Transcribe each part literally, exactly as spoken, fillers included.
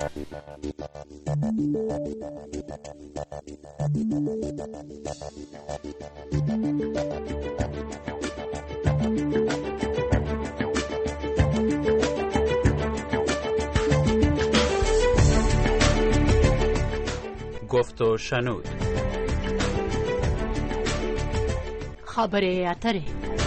گفت و شنود. خبر اتره.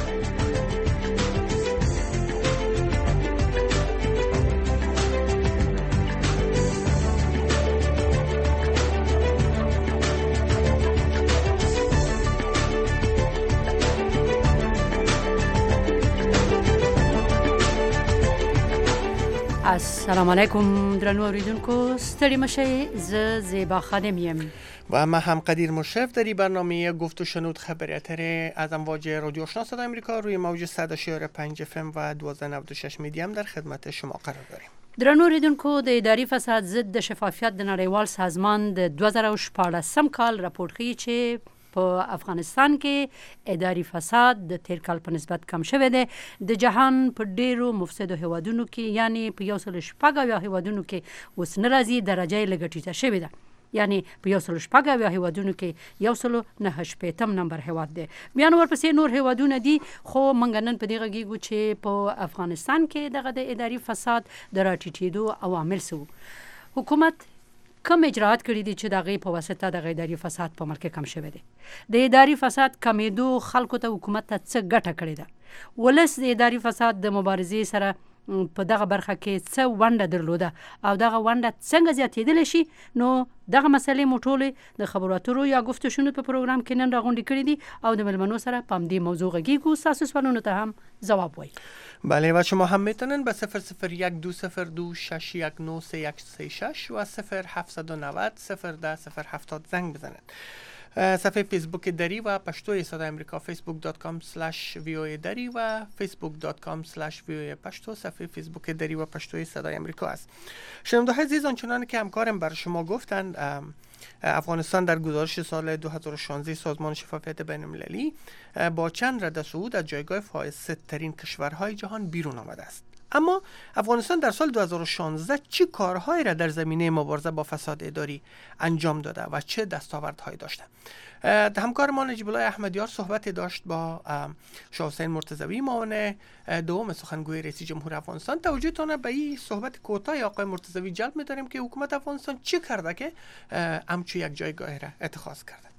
السلام علیکم درنو اوریدونکو، ستړي مشئ. زه زیبا خانم یم و ما هم قدیر مشرف در این برنامه گفت و شنود خبر اتره از امواج رادیو آشنا صدای آمریکا روی موج صد و شش و پنج اف ام و دویست و نود و شش میدیم در خدمت شما قرار داریم. درنو اوریدونکو، د اداري فساد ضد شفافیت د نړیوال سازمان د دوه زره و شپاړسم کال راپور ښیي چې په افغانستان کې اداري فساد د تیر کال په نسبت کم شوی دی. د جهان په ډیرو مفسدو هیوادونو کې، یعنی په یو سل شپږ اویا هیوادونو کې اوس نه راځي، درجه یې لږه ټیټه شوې ده. یعنی په یو سل شپږ اویا هیوادونو کې یو سل نهه شپېتم نمبر هیواد دی. بیا نو ورپسې نور هیوادونه دي، خو موږ نن په دې غږیږو چې په افغانستان کې دغه د اداري فساد د راټیټېدو عوامل څه وو. حکومت کم اجراءات کړي دي چې د هغې په واسطه د اداري فساد په ملک کې کم شوی دی. د اداري فساد کمیدو خلکو ته حکومت ته څه ګټه کړې ده؟ ولس د اداري فساد د مبارزې سره په دغه برخه کې څه ونډه درلوده او دغه ونډه څنګه زیاتېدلی شي؟ نو دغه مسلې مو ټولې د خبرو اترو یا گفت و شنود په پروګرام کې نن راغونډې کړي دي او د مېلمنو سره په همدې موضوع غږیږو. ستاسو سوالونو ته هم ځواب وایي. بله، و شما هم میتونن به صفر صفر یک دو صفر دو شش یک نه سه یک سه شش و صفر هفت نه صفر صفر ده صفر هفتاد زنگ بزنن. صفحه فیسبوک دری و پشتوی صدای امریکا فیسبوک دات کام سلش وی او ای دری و فیسبوک دات کام سلش وی او ای پشتو صفحه فیسبوک دری و پشتوی صدای امریکا است. شنونده‌های عزیز، آنچنان که همکارم بر شما گفتند، افغانستان در گزارش سال دو هزار و شانزده سازمان شفافیت بین المللی با چند رده صعود از جایگاه فائز ترین کشورهای جهان بیرون آمده است. اما افغانستان در سال دو هزار و شانزده چه کارهایی را در زمینه مبارزه با فساد اداری انجام داده و چه دستاوردهایی داشته؟ همکار ما نجیب الله احمدیار صحبتی داشت با شاه حسین مرتضوی، معاون دوم سخنگوی رئیس جمهور افغانستان. توجهتان به این صحبت کوتاه آقای مرتضوی جلب می‌داریم که حکومت افغانستان چه کرده که همچون یک جایگاه را اتخاذ کرده.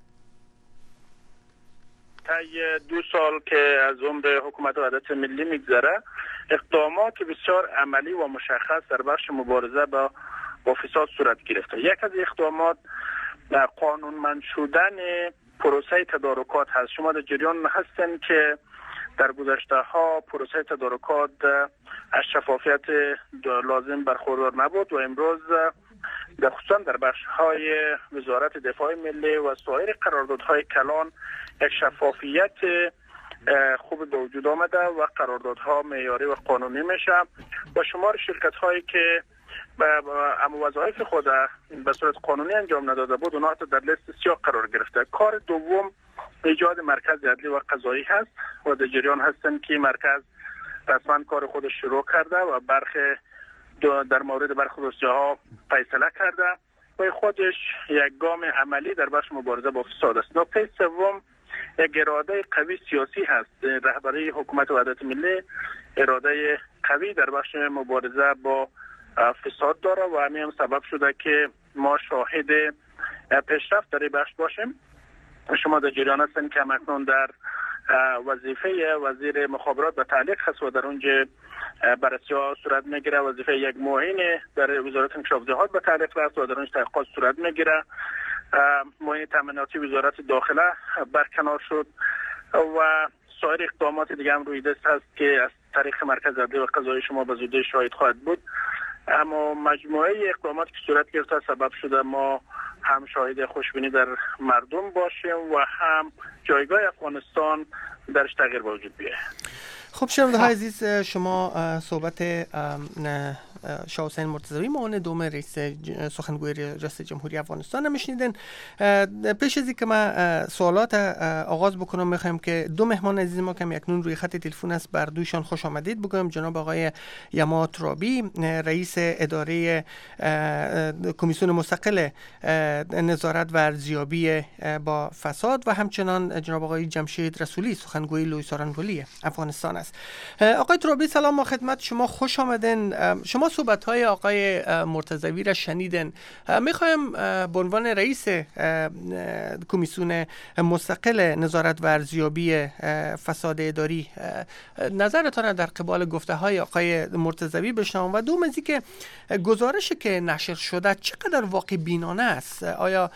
طی دو سال که از عمر حکومت وحدت ملی میگذره، اقدامات بسیار عملی و مشخص در بخش مبارزه با با فساد صورت گرفته. یک از اقدامات قانونمند شدن پروسه تدارکات هست. شما در جریان هستین که در گذشته ها پروسه تدارکات از شفافیت لازم برخوردار نبود و امروز در خصوصا در بخش های وزارت دفاع ملی و سایر قراردادهای کلان یک شفافیت خوب به وجود آمده و قراردادها معیاری و قانونی میشه و شمار شرکت هایی که اما وظایف خود به صورت قانونی انجام نداده بود اونها در لیست سیاه قرار گرفته. کار دوم ایجاد مرکز عدلی و قضایی هست و در جریان هستن که مرکز رسما کار خودش شروع کرده و برخی در مورد برخی دوسیه‌ها فیصله کرده و خودش یک گام عملی در بخش مبارزه با فساد است. نکته سوم یک اراده قوی سیاسی هست. رهبری حکومت وحدت ملی اراده قوی در بخش مبارزه با فساد داره و همین هم سبب شده که ما شاهد پیشرفت در این بخش باشیم. شما در جریان هستین که همکنون در وظیفه وزیر مخابرات به تعلیق هست و در اونجا بررسی ها صورت میگیره. وظیفه یک معین در وزارت انکشاف جهاد به تعلیق است و در اونجا تحقیقات صورت میگیره. معین تامیناتی وزارت داخله برکنار شد و سایر اقدامات دیگه هم روی دست هست که از طریق مرکز عدلی و قضایی شما به زودی شاهد خواهد بود. اما مجموعه اقدامات که صورت گرفته سبب شده ما هم شاهد خوشبینی در مردم باشیم و هم جایگاه افغانستان درش تغییر به وجود بیاید. خب شنونده های عزیز، شما صحبت شاه حسین مرتضوی معاون دوم رئیس سخنگوی ریاست جمهوری افغانستان میشنیدین. پیش از اینکه ما سوالات آغاز بکنم میخوایم که دو مهمان عزیز ما که اکنون روی خط تلفن است بر دویشان خوش آمدید بگویم. جناب آقای یما ترابی رئیس اداره کمیسیون مستقل نظارت و ارزیابی با فساد و همچنان جناب آقای جمشید رسولی سخنگوی لوی سارنولی افغانستان است. آقای ترابی سلام، ما خدمت شما خوش آمدین. شما صحبت‌های آقای مرتضوی را شنیدین. میخوایم به عنوان رئیس کمیسیون مستقل نظارت و ارزیابی فساد اداری نظرتان در قبال گفته‌های آقای مرتضوی بشنوم و دوم از اینکه گزارشی که نشر شده چقدر واقع بینانه است. آیا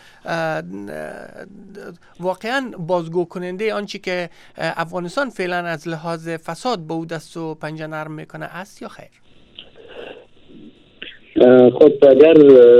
واقعا بازگو کننده آنچه که افغانستان فعلا از لحاظ فساد به او دست و پنجه نرم میکنه است یا خیر؟ خب اگر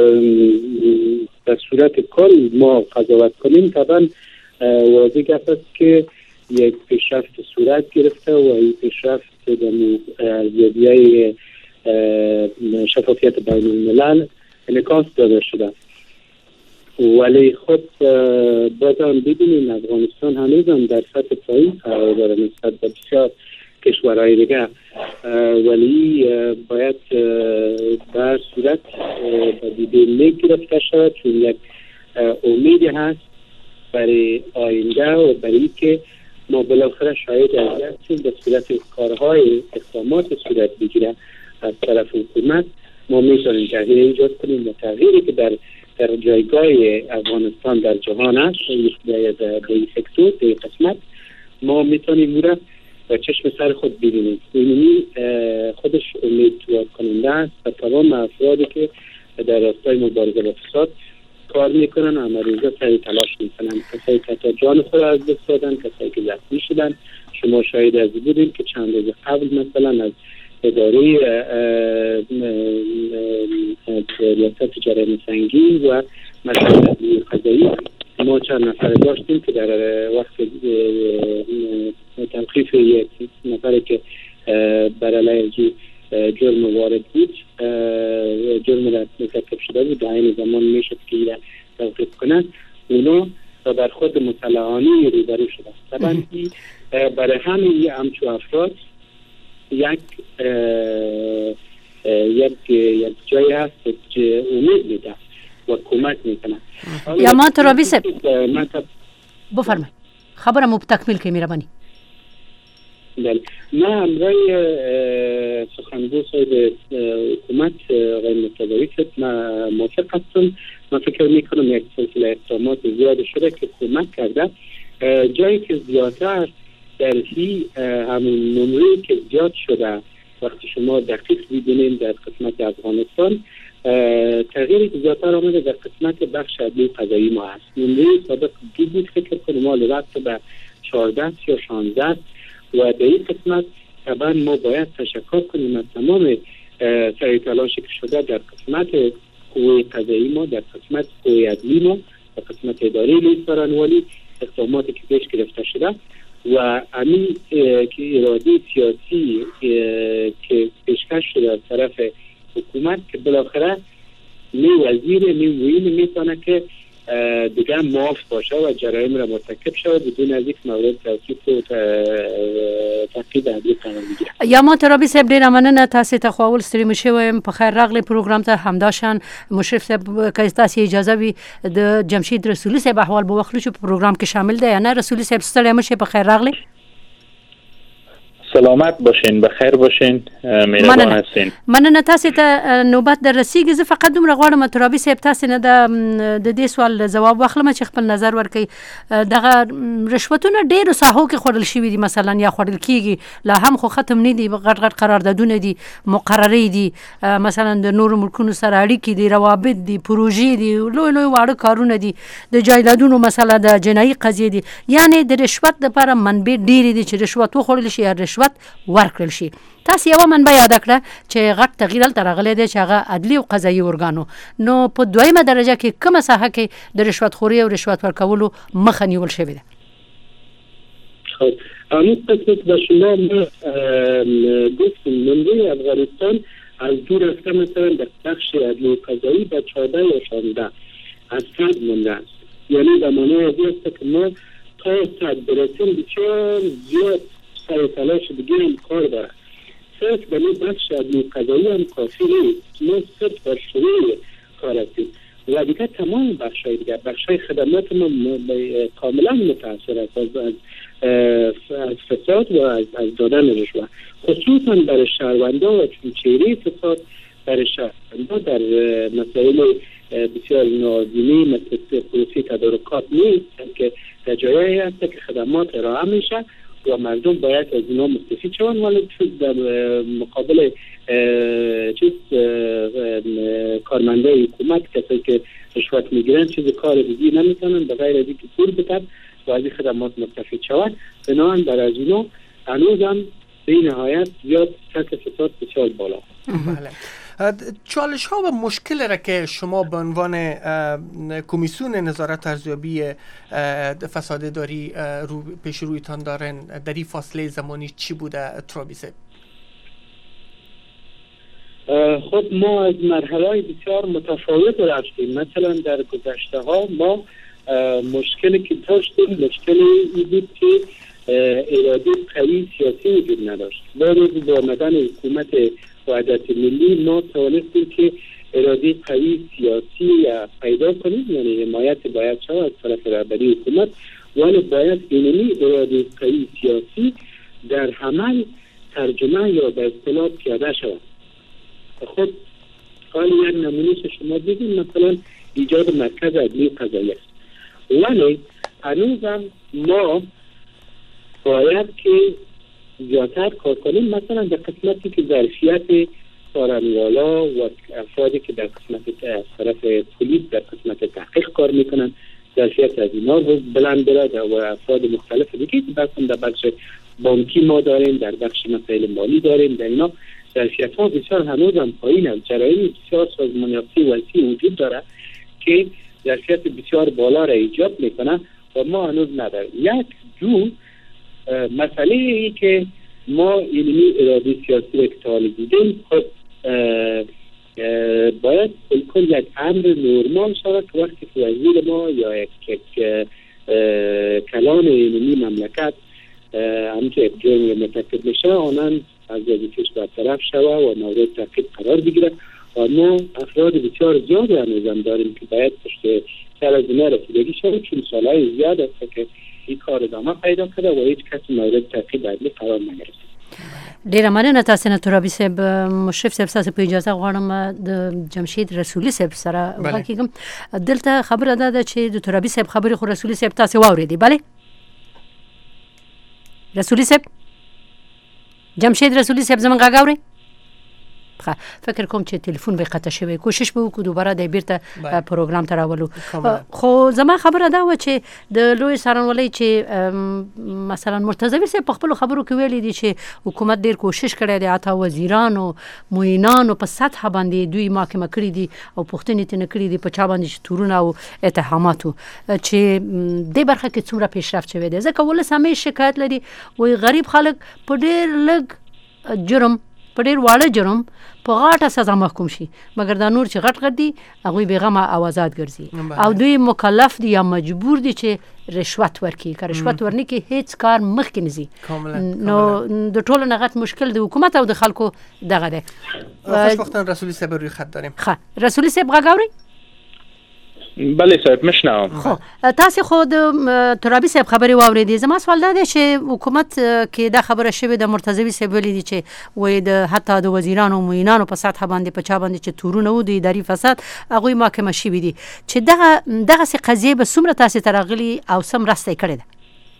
در صورت کل ما قضاوت کنیم طبعا واضح است که یک پیشرفت صورت گرفته و این پیشرفت در ارزیابی‌های شفافیت بین الملل انعکاس داده شده. ولی خب بازم ببینیم افغانستان هنوز هم در سطح پایین قرار داره نسبت به بسیار کشورهای دیگه، ولی باید در صورت به دیده گرفته شود چون یک امیدی هست برای آینده و برای که ما بالاخره شاید از هستیم به صورت کارهای اقدامات صورت بگیره از طرف حکومت ما میتونیم تغییر ایجاد کنیم و تغییری که در در جایگاه افغانستان در جهان است در این سکتور در این قسمت ما میتونیم او را و چشم سر خود ببینیم. اینی خودش امیدوار کننده است و تمام افرادی که در راستای مبارزه با فساد کار میکنن و امروزه سعی تلاش میکنن، کسایی که تا جان خود از دست دادن، کسایی که زخمی شدن. شما شاهد از بودیم که چند روز قبل مثلا از اداره ریاست جرایم سنگین و مسئله قضایی ما چند نفر داشتیم که در وقت توقیف یک نفری که بر علیه جرم وارد بود، جرم را مرتکب شده بود، در این زمان میشد که این توقیف کنند، اونا تا در خود مسلحانی روبرو شده. طبعا برای همین همچو افراد یک یک یک جایی هست که امید میده و کمک میکنه. یما ترابی صاحب بفرمایید، خبرمو تکمیل کنید مهربانی. بله، من امروز سخنگوی صاحب حکومت آقای مرتضوی من موافق هستم. من فکر میکنم یک سلسله اقدامات زیاد شده که کمک کرده. جایی که زیادتر در هی همون نمره که زیاد شده وقتی شما دقیق ببینید در قسمت افغانستان تغییری که زیادتر آمده در قسمت بخش عدلی قضایی ما هست. نمره سابق دو بود فکر کنم ما رفت به چهارده یا شانزده و در این قسمت طبعا ما باید تشکر کنیم از تمام سعی تلاشی که شده در قسمت قوه قضایی ما، در قسمت قوه عدلی ما، در قسمت اداره لوی سارنولی اقداماتی که پیش گرفته شده و همین که اراده سیاسی که پیشکش شده از طرف حکومت که بالاخره می وزیر می موین میتونه که دیگه معاف باشه و جرایم را مرتکب شود بدون از یک مورد توصیف و تعقیب عدلی قرار بگیره. یما ترابی صاحب ډیره مننه، تاسو ته خو اول ستړي مشي وایم په خیر راغلی پروګرام ته. همداشان مشرف صاحب که تاسو اجازه وي د جمشید رسولی صاحب احوال به وخت لچ پروګرام کې شامل دی یا نه؟ رسولی صاحب ستړي مشي، په خیر راغلی. سلامت باشین، بخیر باشین، مهربان هستین. مننه. تاسو ته نوبت در رسیږي. زه فقط دومره غواړم ترابي صاحب تاسو نه د دې سوال جواب واخلم چې خپل نظر ورکړي. دغه رشوتونه ډېرو ساحو کې خوړل شوي دي مثلا یا خوړل کیږي، لا هم خو ختم نه دي، غټ غټ قراردادونه دي، مقررې دي، مثلا د نورو ملکونو سره اړیکې دي، روابط دي، پروژې دي، لوی لوی واړه کارونه دي، د جایدادونو مسله د جنایي قضیې دي. یعنی د رشوت لپاره منبع ډېرې دي چې رشوت وخوړل شي یا رشوت ورکړل شي. تاسو یو منبع یاد کړه چې غټ تغییر تر راغلی دی چې هغه عدلی او قضایي ارګانو. نو په دویمه درجه کې کومه ساحه کې د رشوت خوري او رشوت ورکولو مخه نیول شوې ده؟ خب همین قسمت به شما ما گفتم منبع افغانستان از دور رفته مثلا در بخش عدلیه قضایی به چهارده یا شانزده از صد مونده است. یعنی به معنی از این است که ما تا صد برسیم بسیار زیاد سر تلاش دیگه هم کار داره. صرف به این بخش عدلیه قضایی هم کافی نیست. ما صرف در شروع کار هستیم و دیگه تمام بخش های دیگه، بخش های خدمات ما کاملا متاثر است از, از, از فساد و از, از دادن رشوه، خصوصا برای شهروندا و چهره فساد برای شهروندا در مسائل بسیار نازمی مثل پروسی تدارکات نیست که در جایی هست که خدمات ارائه میشه و مردم باید از اینا مستفید شوند، ولی در مقابل چیز کارمنده حکومت کسی که رشوت میگیرن چیز کار دیگه نمیکنن به غیر از اینکه پول بدن و از این خدمات مستفید شوند. بنابراین برای از اینا هنوز هم به نهایت زیاد سطح فساد بسیار بالا. بله. چالش ها و مشکل را که شما به عنوان کمیسیون نظارت ارزیابی فساد داری رو پیش رویتان دارن در این فاصله زمانی چی بوده ترابیسه؟ خب ما از مرحله بسیار متفاوت رفتیم. مثلا در گذشته ها ما مشکلی که داشتیم مشکلی این بود که اراده قوی سیاسی وجود نداشت. با روز با آمدن حکومت وحدت ملی ما توانستیم که اراده قوی سیاسی پیدا کنیم، یعنی حمایت باید شود از طرف رهبری حکومت، ولی باید اینمی اراده قوی سیاسی در عمل ترجمه یا به اصطلاح پیاده شود. خب حالی یک نمونهش شما دیدیم مثلا ایجاد مرکز عدلیه قضایی است، ولی هنوزم ما باید که زیادتر کار کنیم. مثلا در قسمتی که ظرفیت سارنوالا و افرادی که در قسمت از طرف پلیس در قسمت تحقیق کار میکنن ظرفیت از اینا بلند بره و افراد مختلف دیگه که مثلا در بخش بانکی ما داریم، در بخش مسائل مالی داریم، در اینا ظرفیت ها بسیار هنوز هم پایین است. جرایم بسیار سازمانیافتی وسیع وجود داره که ظرفیت بسیار بالا را ایجاد میکنه و ما هنوز نداریم. یک جو مسئله ای که ما اینمی اراده سیاسی را که تعالی دیدیم خب باید بالکل یک امر نورمال شود که وقتی که وزیر ما یا یک, یک کلان اینمی مملکت همچه یک جرم مرتکب میشه آنان از وظیفه‌اش برطرف شود و مورد تعقیب قرار بگیرد و ما افراد بسیار زیاد هنوزم داریم که باید پشت سر از اینا رسیدگی شود، چون سالهای زیاد است که این کار ادامه پیدا کرده و هیچ کسی مورد تعقیب عدلی قرار نگرفته. ډیره مننه تاسو نه ترابي صاحب. مشرف صاحب تاسو په اجازه غواړم د جمشید رسولي صاحب سره وکړم. دلته خبره ده چې د ترابي صاحب خبرې خو رسولي صاحب تاسو واورېدې. bale رسولي صاحب، جمشید رسولي صاحب زمونږ غږ اورئ؟ فکر کوم چې ټلیفون به قطع شوی، کوشش به وکړو دوباره د بیرته پروګرام ته راولو. خو زما خبره دا و چې د لوی څارنوالۍ چې مثلا مرتضوي صاحب په خپل خبرو کې ویلي دي چې حکومت ډیر کوشش کړی دی، اته وزیرانو معینانو په سطح باندې دوی محاکمه کړي دي او پوښتنې ترې کړي دي په چا باندې چې تورونه او اتهاماتو چې دې برخه کې څومره پیشرفت شوی دی. ځکه ولس همې شکایت لري وایي غریب خلک په ډیر لږ جرم په ډیر واړه جرم په غاټه سزا محکوم شي، مګر دا نور چې غټ غټ دي هغوی بېغمه او آزاد ګرځي او دوی مکلف دي یا مجبور دي چې رشوت ورکړي. که رشوت ورنه کې هیڅ کار مخکې نه ځي. نو د ټولو نه غټ مشکل د حکومت او د خلکو دغه دی. خوشبختانه رسولی صاحب روی خط داریم. ښه رسولی صاحب غږ اورئ؟ بله صاحب مشنوم. خو تاسو خو د ترابي صاحب خبري واورېدې. زما سوال دا دی چې حکومت کې دا خبره شوې د مرتضوي صاحب ویلي دي چې وایي د حتی د وزیرانو معینانو په سطح باندې په چا باندې چې تورونه و د اداري فساد هغوی محاکمه شوي دي، چې دغه دغسې قضیې به څومره تاسې ته راغلي او څه مرسته یې کړې ده؟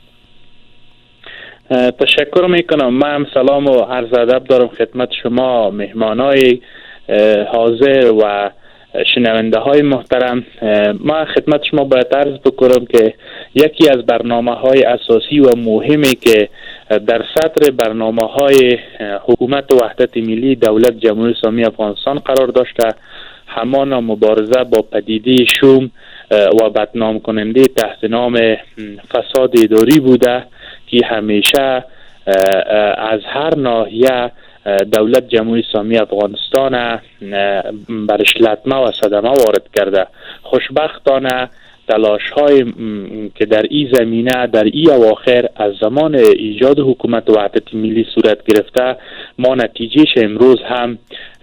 تشکر میکنم. من هم سلام و عرض ادب دارم خدمت شما مهمانای حاضر و شنونده های محترم. ما خدمت شما باید عرض بکنم که یکی از برنامه های اساسی و مهمی که در صدر برنامه های حکومت وحدت ملی دولت جمهوری اسلامی افغانستان قرار داشته همان مبارزه با پدیده شوم و بدنام کننده تحت نام فساد اداری بوده که همیشه از هر ناحیه دولت جمهوری اسلامی افغانستان برش لطمه و صدمه وارد کرده. خوشبختانه تلاش های که در این زمینه در این اواخر از زمان ایجاد حکومت وحدت ملی صورت گرفته، ما نتیجهش امروز هم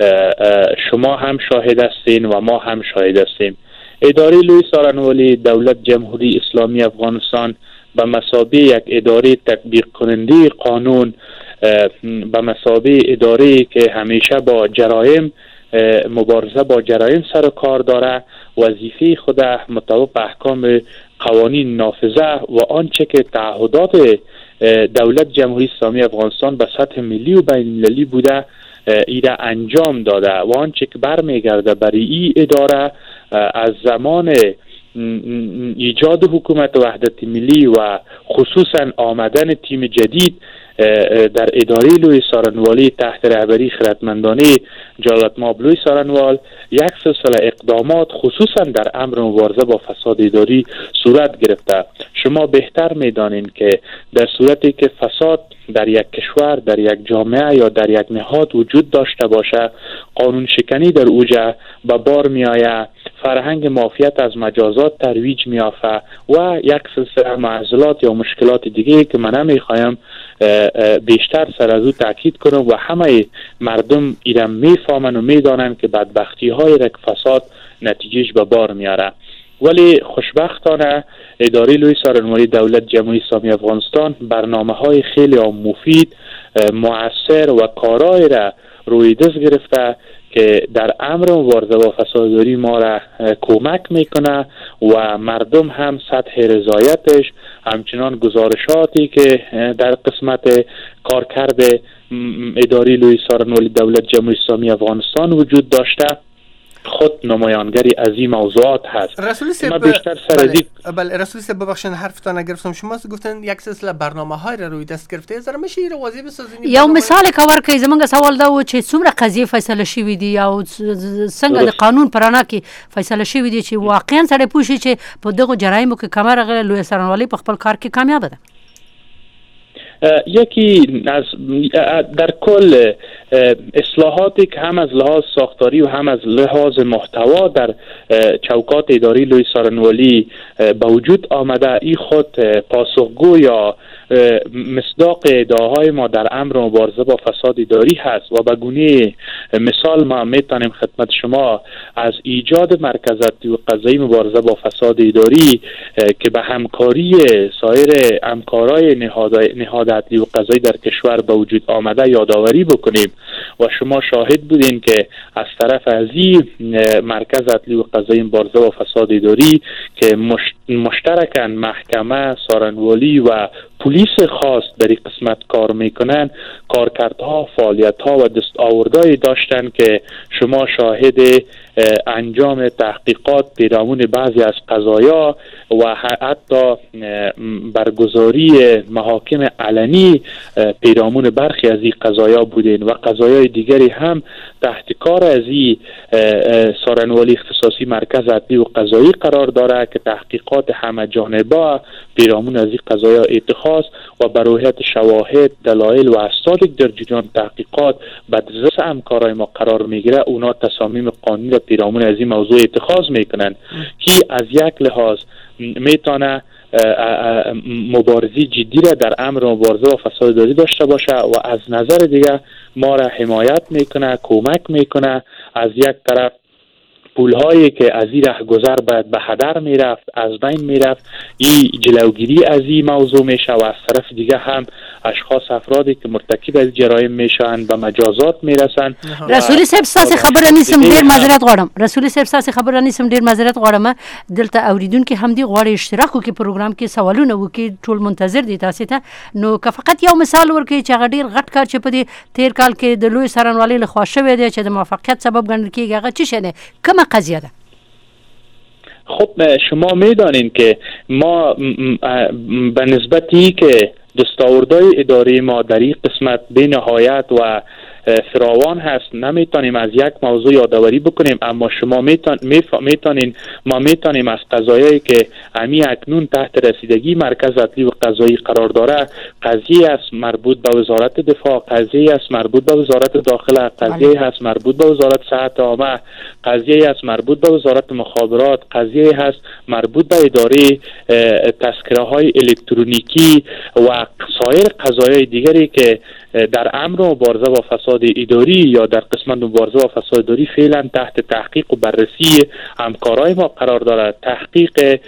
شما هم شاهد هستین و ما هم شاهد هستیم. اداره لوی سارنوالی دولت جمهوری اسلامی افغانستان به مثابه یک اداره تطبیق کننده قانون، به مثابه اداره که همیشه با جرایم مبارزه با جرایم سر و کار داره، وظیفه خود مطابق احکام قوانین نافذه و آنچه که تعهدات دولت جمهوری اسلامی افغانستان به سطح ملی و بین المللی بوده ایره انجام داده و آنچه که برمیگرده برای این اداره از زمان ایجاد حکومت وحدت ملی و خصوصا آمدن تیم جدید در اداره لوی سارنوالی تحت رهبری خردمندانه جلالت مآب لوی سارنوال یک سلسله اقدامات خصوصا در امر مبارزه با فساد اداری صورت گرفته. شما بهتر میدانید که در صورتی که فساد در یک کشور، در یک جامعه یا در یک نهاد وجود داشته باشه، قانون شکنی در اوجه به بار می آید، فرهنگ مافیت از مجازات ترویج می آفه و یک سلسله معضلات یا مشکلات دیگه که من نمیخوایم بیشتر سر از او تاکید کنم و همه مردم ایرم میفهمن و میدانن که بدبختی های رک فساد نتیجهش به بار میاره. ولی خوشبختانه اداره لوی سارنوالی دولت جمهوری اسلامی افغانستان برنامه های خیلی مفید، مؤثر و کارایی را روی دست گرفته که در امر مبارزه با فساداری ما را کمک میکنه و مردم هم سطح رضایتش، همچنان گزارشاتی که در قسمت کارکرد اداره لوی سارنوالی دولت جمهوری اسلامی افغانستان وجود داشته خود نمایانگری از این موضوعات هست. رسول سب بیشتر سر بله, بله رسول سب ببخشید حرفتان نگرفتم. شما گفتن یک سلسله برنامه‌های را روی دست گرفته، زره میشه این واضح بسازین؟ یو مثال کور کوي زمونږ سوال دا و چې څومره قضیه فیصله شوې دي او څنګه د قانون پرانا کې فیصله شوې دي چې واقعا سره پوښي چې په دغه جرایمو کې کمره غل لوی سارنوالی په خپل کار کې کامیاب ده. یکی از در کل اصلاحاتی که هم از لحاظ ساختاری و هم از لحاظ محتوا در چوکات اداری لوی سارنوالی به وجود آمده، این خود پاسخگو یا مصداق ادعاهای ما در امر مبارزه با فساد اداری هست و به گونه مثال ما میتونیم خدمت شما از ایجاد مرکز عدلی و قضایی مبارزه با فساد اداری که به همکاری سایر همکارای نهاد عدلی و قضایی در کشور به وجود آمده یادآوری بکنیم و شما شاهد بودین که از طرف از این مرکز عدلی و قضایی مبارزه با فساد اداری که مشترکاً محکمه، سارنوالی و پلیس خاص در این قسمت کار میکنن، کارکردها، فعالیتها و دستاوردهایی داشتن که شما شاهد انجام تحقیقات پیرامون بعضی از قضایا و حتی برگزاری محاکم علنی پیرامون برخی از این قضایا بودین و قضایای دیگری هم تحت کار از این سارنوالی اختصاصی مرکز عدلی و قضایی قرار داره که تحقیقات همه جانبه پیرامون از این قضایا اتخاذ و برایت شواهد، دلایل و اسناد در جریان تحقیقات به دست همکارای ما قرار میگیره، اونا تصامیم قانونی را پیرامون از این موضوع اتخاذ میکنن که از یک لحاظ میتونه مبارزی جدی را در امر مبارزه با فساد اداری داشته باشه و از نظر دیگه ما را حمایت میکنه، کمک میکنه. از یک طرف پولهایی که از این ره گذر باید به هدر میرفت از بین میرفت، این جلوگیری از این موضوع میشه و از طرف دیگه هم اشخاص افرادی که مرتکب از جرایم میشن به مجازات میرسن. رسولی صاحب ساسي خبره نیسم ډیر معذرت غواړم رسولی صاحب ساسي خبره نیسم ډیر معذرت غواړم دلته اوریدونکو هم دی غواړي اشتراک وکړي پروګرام کې سوالونه وکړي ټول منتظر دي تاسو ته نو که فقط یو مثال ورکړي چې هغه ډیر غټ کار چې په دې تیر کال کې د لوی سارنوالی له خوا شوی دی چې د موفقیت سبب ګڼل کېږي هغه څه شنه کومه قضیه ده؟ خب شما میدانین که ما به نسبتی که دستاوردهای اداری ما در این قسمت به نهایت و فراوان هست، نمیتونیم از یک موضوع یادآوری بکنیم، اما شما میتونین ما میتونیم از قضایایی که امی اکنون تحت رسیدگی مرکز عدلی و قضایی قرار داره، قضیه است مربوط به وزارت دفاع، قضیه است مربوط به وزارت داخله، قضیه هست مربوط به وزارت صحت عامه، قضیه است مربوط به وزارت مخابرات، قضیه هست مربوط به اداره تذکره های الکترونیکی و سایر قضایای دیگری که در امر مبارزه با فساد اداری یا در قسمت مبارزه با فساد اداری فعلا تحت تحقیق و بررسی همکارای ما قرار دارد. تحقیق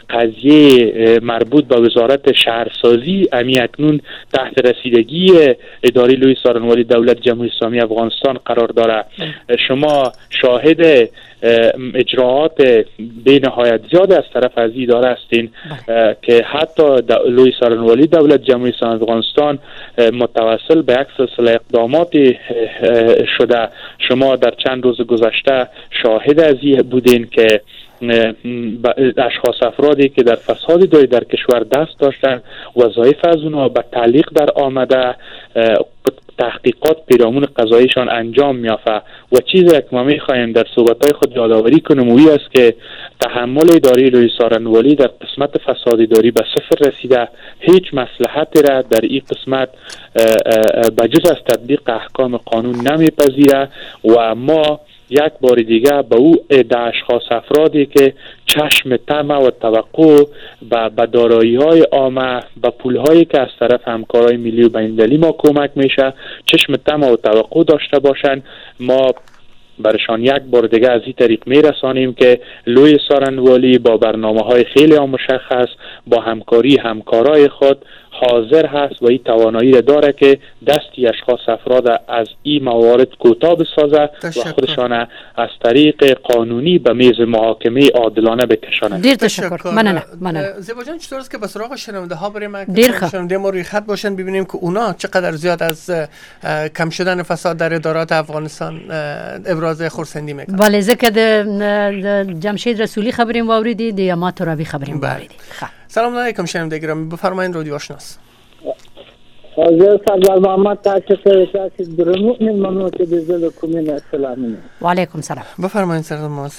قضیه مربوط به وزارت شهرسازی امی اکنون تحت رسیدگی اداره لوی سارنوالی دولت جمهوری اسلامی افغانستان قرار دارد. شما شاهد اجراعات به نهایت زیاد از طرف از اداره هستین که حتی لوی سارنوالی دولت جمهوری اسلامی افغانستان متوسل به یک سلسله اقداماتی شده. شما در چند روز گذشته شاهد از این بودین که اشخاص افرادی که در فساد اداری در کشور دست داشتن وظایف از اونها به تعلیق در آمده، تحقیقات پیرامون قضاییشان انجام میافته و چیزی که ما میخواهیم در صحبتهای خود یادآوری کنیم وی است که تحمل اداره لوی سارنوالی در قسمت فساد اداری به صفر رسیده، هیچ مصلحتی را در این قسمت بجز از تطبیق احکام قانون نمیپذیره و ما یک بار دیگه به او ده اشخاص افرادی که چشم طمع و توقع به دارایی های عامه، به پول هایی که از طرف همکارای ملی و بین‌المللی ما کمک میشه چشم طمع و توقع داشته باشند، ما برشان یک بار دیگه از این طریق میرسانیم که لوی سارنوالی با برنامه های خیلی مشخص با همکاری همکارای خود حاضر هست و این توانایی را داره که دستی اشخاص افراد از این موارد کوتاه بسازه و خودشان از طریق قانونی به میز محاکمه عادلانه بکشانه. دیر تشکر. مننه. مننه. زیبا جان چطور است که به سراغ شنونده ها بریم؟ دیر خب. شنونده ما روی خط باشن ببینیم که اونا چقدر زیاد از کم شدن فساد در ادارات افغانستان ابراز خرسندی میکنن. بله ذکر د جمشید رسولی خبریم واوریدی، د یما ترابی خبریم واوریدی. سلام علیکم شنونده گرامی، بفرمایید رادیو آشناس. حاضر سردار محمد تاسف تاسف درنو ممنون که به زل کومین سلام. و علیکم سلام. بفرمایید سردار محمد.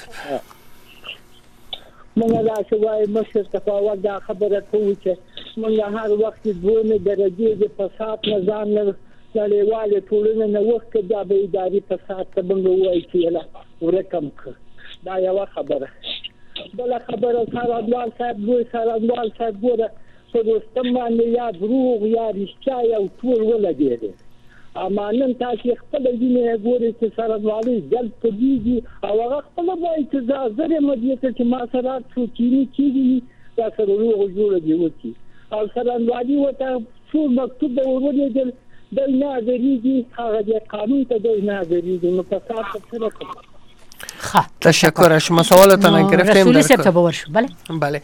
من لا شوای مشر تفاوت دا خبره کوي چې من هر وخت دوه درجه د فساد نظام نه نړیواله ټولنه نه وخت دا به اداري فساد ته بنګ وای کیله ورکم ک دا یو خبره. بل خبره سردار صاحب ګور سردار صاحب ګور په دوستم باندې یا دروغ یا رښتیا یو ټول ولګېده. اما نن تاسو خپل دینه ګورئ چې سرداري جلب کیږي او هغه خپل وایي چې زه مدیته چې ما سره څو کینی کیږي دا سره روغ جوړ دی وتی او سرداري وته څو مکتوب ورولېدل د نه غریږي هغه د قانون ته د نه غریږي نو په تاسو سره خب تشکر از شما. سوالتان گرفتیم. رسولی سب تا باور شد. بله بله.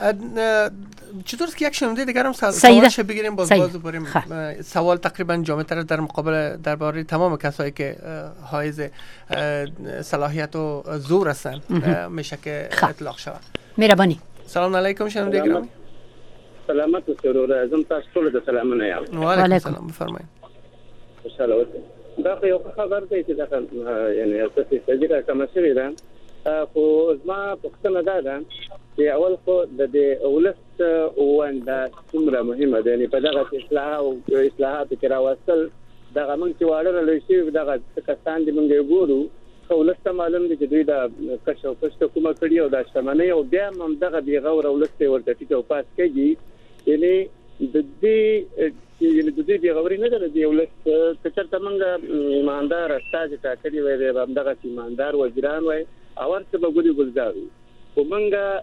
چطور است که یک شنونده دیگر هم سوالش بگیریم باز باز بریم. سوال تقریبا جامع‌تر در مقابل درباره تمام کسایی که حائز صلاحیت و زور هستن میشه که اطلاق شود. مهربانی. سلام علیکم شنونده گرامی. سلامت و سرور اعظم تاسو ټول د سلامونه یم. و علیکم السلام. بفرمایئ. خوشاله اوسئ. دا یو خبر دی چې دا یعنی اساسي تجربه کوم شوی ده خو زما پوښتنه ده ده چې اول خو د دې ولست ونده څومره مهمه ده، یعنی په دغه اصلاح او اصلاحات کې راوستل دغه موږ چې واړه لوي شي دغه کسان دي موږ ګورو خو ولست معلوم دي چې دوی د کښ او کښ کومه کړی او د شتمنۍ او بیا هم دغه دی غوړ ولست ورته ټیټ او پاس کوي، یعنی د دې یعنی د دې غوړی نه ده دی ولست چې تر څنګه ایماندار استاد ټاکلي وي د دغه ایماندار وزیران وي او ورته به ګوري ګلزار او منګه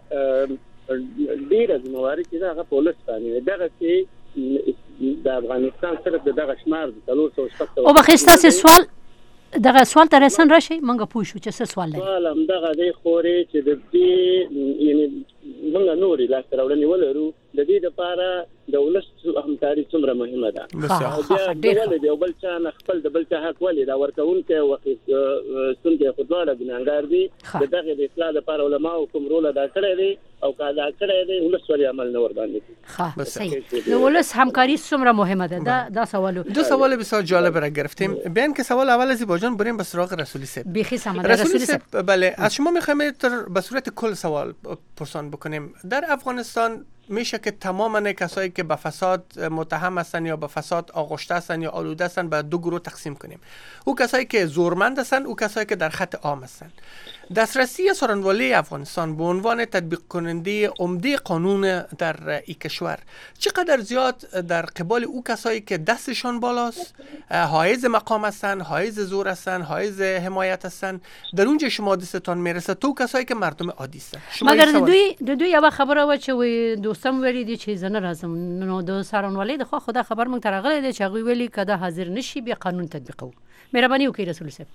ډیر ځمواري چې هغه پولیس باندې دغه چې د افغانستان سره دغه شمار د څلور سوه شپږ او بخښتا سوال دغه سوال تر رسن راشي منګه پوښو چې څه سوال لري. سوال هم دغه دی خوري چې د دې یعنی موږ نوري لا سره ولني ولرو د دې لپاره د ولس همکاري څومره مهمه ده. بیا ولې د بل چا نه خپل د بل چا حق ولې دا ورکوونکي وخت څنګه خدای د ګناګار دي دغه د اصلاح لپاره علما او کوم رول ادا کړی دی او کاله کړی دی ولس ولې عمل نه ور باندې. ها صحیح. د ولس همکاری څومره مهمه ده. دا دا سوالو دو سوال بسیار جالب را گرفتیم. بیان که سوال اول از زیباجان بریم به سراغ رسولی صاحب. بیخی سماده رسولی صاحب بله از شما میخوایم به صورت کل سوال پرسان بکنیم. در افغانستان میشه که تماما کسایی که به فساد متهم هستن یا به فساد آغشته هستن یا آلوده هستن به دو گروه تقسیم کنیم. او کسایی که زورمند هستن، او کسایی که در خط عام هستن. دسترسی سخنوری افغانستان به عنوان تطبیق کننده عمده قانون در این کشور چقدر زیاد در قبال او کسایی که دستشان بالاست، حائز مقام هستن، حائز زور هستن، حائز حمایت هستن، در اونجا شما دستتان میرسه تو کسایی که مردم عادی هستن. مگر د دوی د دوی یو خبره و چې وي دوستم ویلي دي چې زنه راځم نو د سخنوالۍ د خو خدا خبر مونږ ترغلې دي چې هغه ویلي کده حاضر نشي به قانون تطبیقو. مهرباني وکړئ رسول صاحب.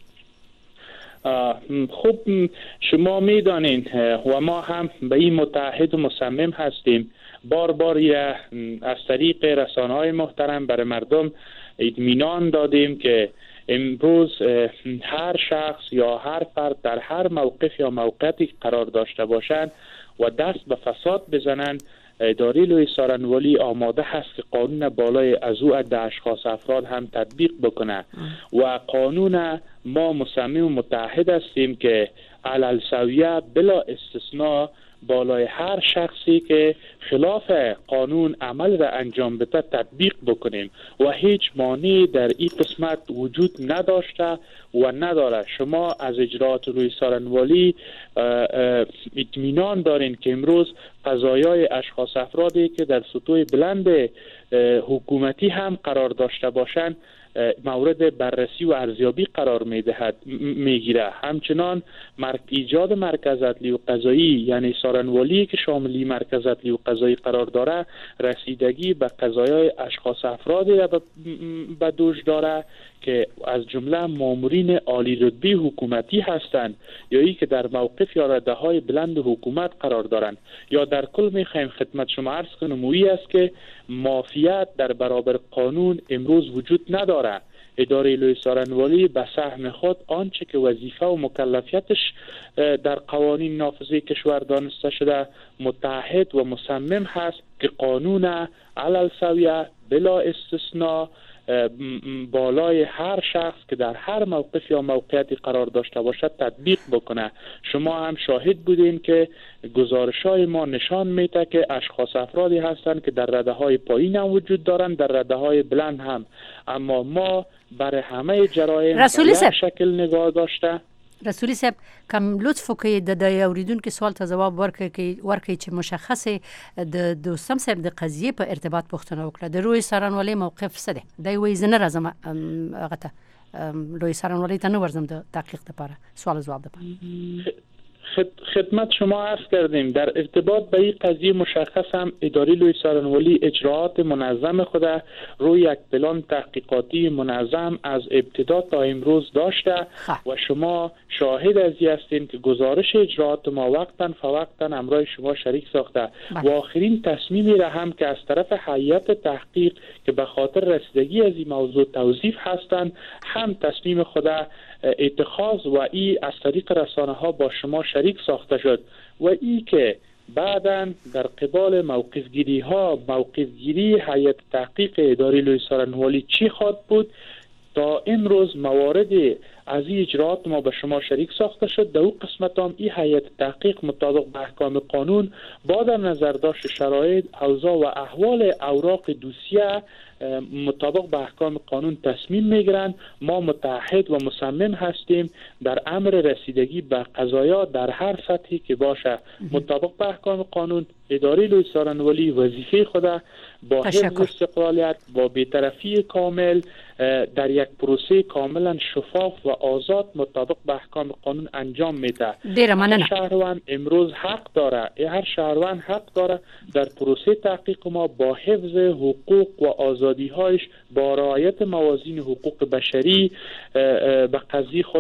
خب شما میدانید و ما هم به این متحد و مصمم هستیم. بار بار از طریق رسانه‌های محترم برای مردم اطمینان دادیم که امروز هر شخص یا هر فرد در هر موقف یا موقعیتی قرار داشته باشند و دست به فساد بزنند، اداره لوی سخنوری آماده هست که قانون بالای از او عده اشخاص افراد هم تطبیق بکنه و قانون ما مصمم و متحد هستیم که علالسویه بلا استثناء بالای هر شخصی که خلاف قانون عمل را انجام بده تطبیق بکنیم و هیچ مانعی در این قسمت وجود نداشته و نداره. شما از اجراءات روی سخنوری اطمینان دارین که امروز قضایای اشخاص افرادی که در سطوح بلند حکومتی هم قرار داشته باشند مورد بررسی و ارزیابی قرار میدهد میگیره. همچنان مرک ایجاد مرکز عدلی و قضایی یعنی سخنوری که شاملی مرکز عدلی و قضایی قرار داره رسیدگی به قضایای اشخاص افرادی را به دوش داره که از جمله مامورین عالی رتبه حکومتی هستند یا ای که در موقف یا رده های بلند حکومت قرار دارند. یا در کل میخوایم خدمت شما عرض کنم اویی است که مافیات در برابر قانون امروز وجود نداره. اداره لوی سخنوری به سهم خود آنچه که وظیفه و مکلفیتش در قوانین نافذه کشور دانسته شده متحد و مصمم هست که قانون علالسویه بلا استثناء بالای هر شخص که در هر موقف یا موقعیتی قرار داشته باشد تطبیق بکنه. شما هم شاهد بودین که گزارش‌های ما نشان میده که اشخاص افرادی هستند که در رده‌های پایین هم وجود دارند، در رده‌های بلند هم، اما ما برای همه جرایم به یک شکل نگاه داشته. رسولی صاحب کم لطف وکړئ د د اوریدونکو سوال ته جواب ورکړئ ورکړئ چې مشخصه د دوستم صاحب د قضیه په ارتباط پوښتنه وکړه. د روی سخنوالۍ موقف څه دی؟ دا وایي زه نه راځم هغه ته روی سخنوالۍ ته نه ورځم د تحقیق لپاره. سوال جواب لپاره خدمت شما عرض کردیم. در ارتباط به این قضیه مشخص هم اداره لوی سخنوری اجراعات منظم خود روی یک پلان تحقیقاتی منظم از ابتدا تا امروز داشته و شما شاهد از این هستین که گزارش اجراعات ما وقتا فوقتا همراه شما شریک ساخته و آخرین تصمیمی را هم که از طرف هیئت تحقیق که به خاطر رسیدگی از این موضوع توظیف هستند هم تصمیم خود اتخاذ و ای از طریق رسانه ها با شما شریک ساخته شد و ای که بعداً در قبال موقف گیری ها موقف گیری هیئت تحقیق اداره لوی سخنوری چی خواهد بود تا امروز موارد از این اجراعات ما به شما شریک ساخته شد. در اون قسمت هم این هیئت تحقیق مطابق به احکام قانون با در نظر داشت شرایط اوضاع و احوال اوراق دوسیه مطابق به احکام قانون تصمیم میگیرند. ما متحد و مصمم هستیم در امر رسیدگی به قضایا در هر سطحی که باشه مطابق به احکام قانون. اداره لوی سخنوری وظیفه خود با حفظ استقلالیت با بی‌طرفی کامل در یک پروسه کاملا شفاف و آزاد مطابق به احکام قانون انجام میده. هر شهروند امروز حق داره هر شهروند حق داره در پروسه تحقیق ما با حفظ حقوق و آزادی‌هایش با رعایت موازین حقوق بشری به قضیه خود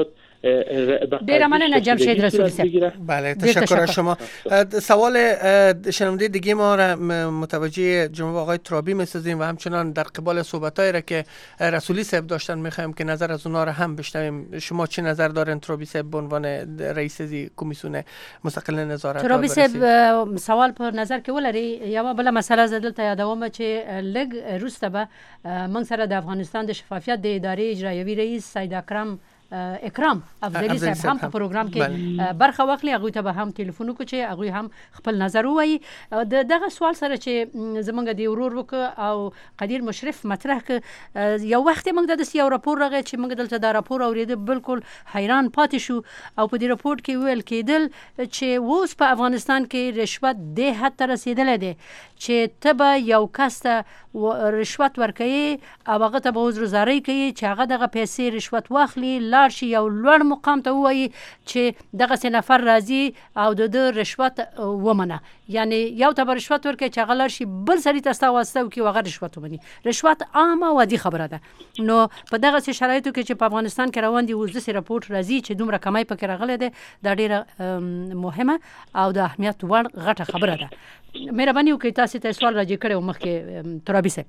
ډیر مننه جمشید رسولی صاحب. بله تشکر از شما. سوال شنونده دیگه ما را متوجه جناب آقای ترابی می‌سازیم و همچنان در قبال صحبتایی را که رسولی صاحب داشتن می‌خوایم که نظر از اونها را هم بشنویم. شما چه نظر دارین ترابی صاحب به عنوان رئیس کمیسیون مستقل نظارت؟ ترابی صاحب سوال په نظر کې ولري یا بل مسله زدل یادوم چې لګ روسته به موږ سره د افغانستان د شفافیت د ادارې اجرایوي رئیس سید اکرم اکرام افضلی صاحب هم په پروګرام کې برخه واخلي. هغه ته به هم ټلیفون وکړي چې هغه هم خپل نظر وایي. د دغه سوال سره چې زمونږ د ورور وک او قدیر مشرف مطرح ک یو وخت موږ د یو راپور راغی چې موږ دلته دا راپور اوریدل بالکل حیران پاتې شو او په دې راپور کې ویل کېدل چې اوس په افغانستان کې رشوت د حد ته رسیدلې ده چې تبه یو کس ته رشوت ورکوي او هغه ته به عذرزاري کوي چې هغه دغه پیسې رشوت واخلي لاړ شي یو لوړ مقام ته وایي چې دغه سه نفر راځي او د رشوت ومنه. یعنی یو ته رشوت ورکوي چې هغه لاړ شي بل سړي ته ستاوسته کوي هغه رشوت ومني. رشوت عامه و دي خبره ده. نو په دغه شرایطو کې چې په افغانستان کې روان دي اوس د راپورټ راځي چې دومره کمای پکې راغله ده دا ډیره مهمه او د اهمیت وړ غټه خبره ده. مهرباني وکړئ تاسو ته سوال راځي کړو مخکې ترابی صاحب.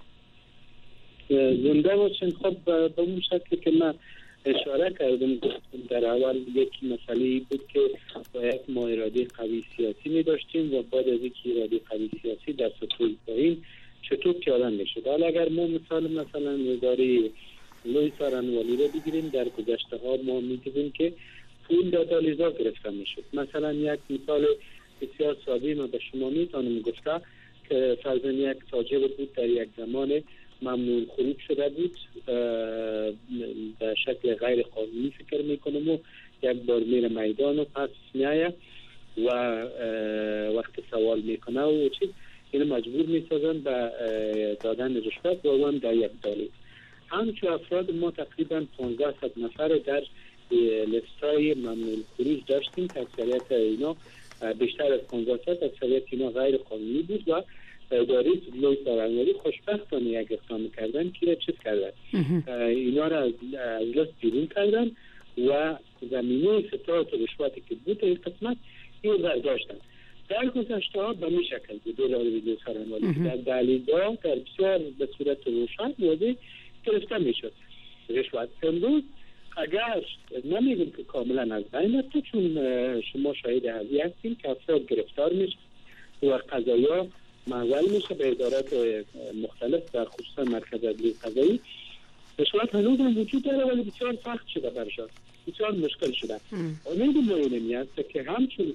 زنده باشین. خب به اون شکل که من اشاره کردم در اول یکی مسئله بود که باید ما اراده قوی سیاسی می داشتیم و بعد از اینکه اراده قوی سیاسی در سطوح پایین چطور پیاده می شد. حالا اگر ما مثال مثلا اداره لوی سارنوالی رو بگیریم در گذشته ها ما می دیدیم که پول دادالیزا گرفته می شد. مثلا یک مثال بسیار ساده ما به شما می تانم گفته که فرضاً یک تاجر بود در یک زمان ممنوع خروج شده بود به شکل غیر قانونی فکر میکنم و یک بار میره میدان و پس میایه و وقت سوال میکنه و چیز اینو مجبور میسازن به دادن رشوت و اون در یک دالیز. همچون افراد ما تقریبا پانزده صد نفر در لیستای ممنوع خروج داشتیم که اکثریت اینا بیشتر از پانزده صد اکثریت اینا غیر قانونی بود و اداره لوی سارنوالی خوشبختانه یک اقدام کردن که چیز کردن اینا را از لیست بیرون کردن و زمینه ستات و رشوتی که بود این قسمت این برداشتن. در گذشته ها به می شکل بود اداره لوی سارنوالی که در دلیل‌ها در بسیار به صورت روشن واضح گرفته می شد رشوت. امروز اگر نمیگم که کاملا از بین رفته چون شما شاهد هزی هستیم که افراد گرفتار میشه و قضایا محول میشه به ادارات مختلف در خصوصا مرکز عدلی قضایی. رشوت هنوز هم وجود داره ولی بسیار سخت شده برشان، بسیار مشکل شده. امید ما اینمی است که همچون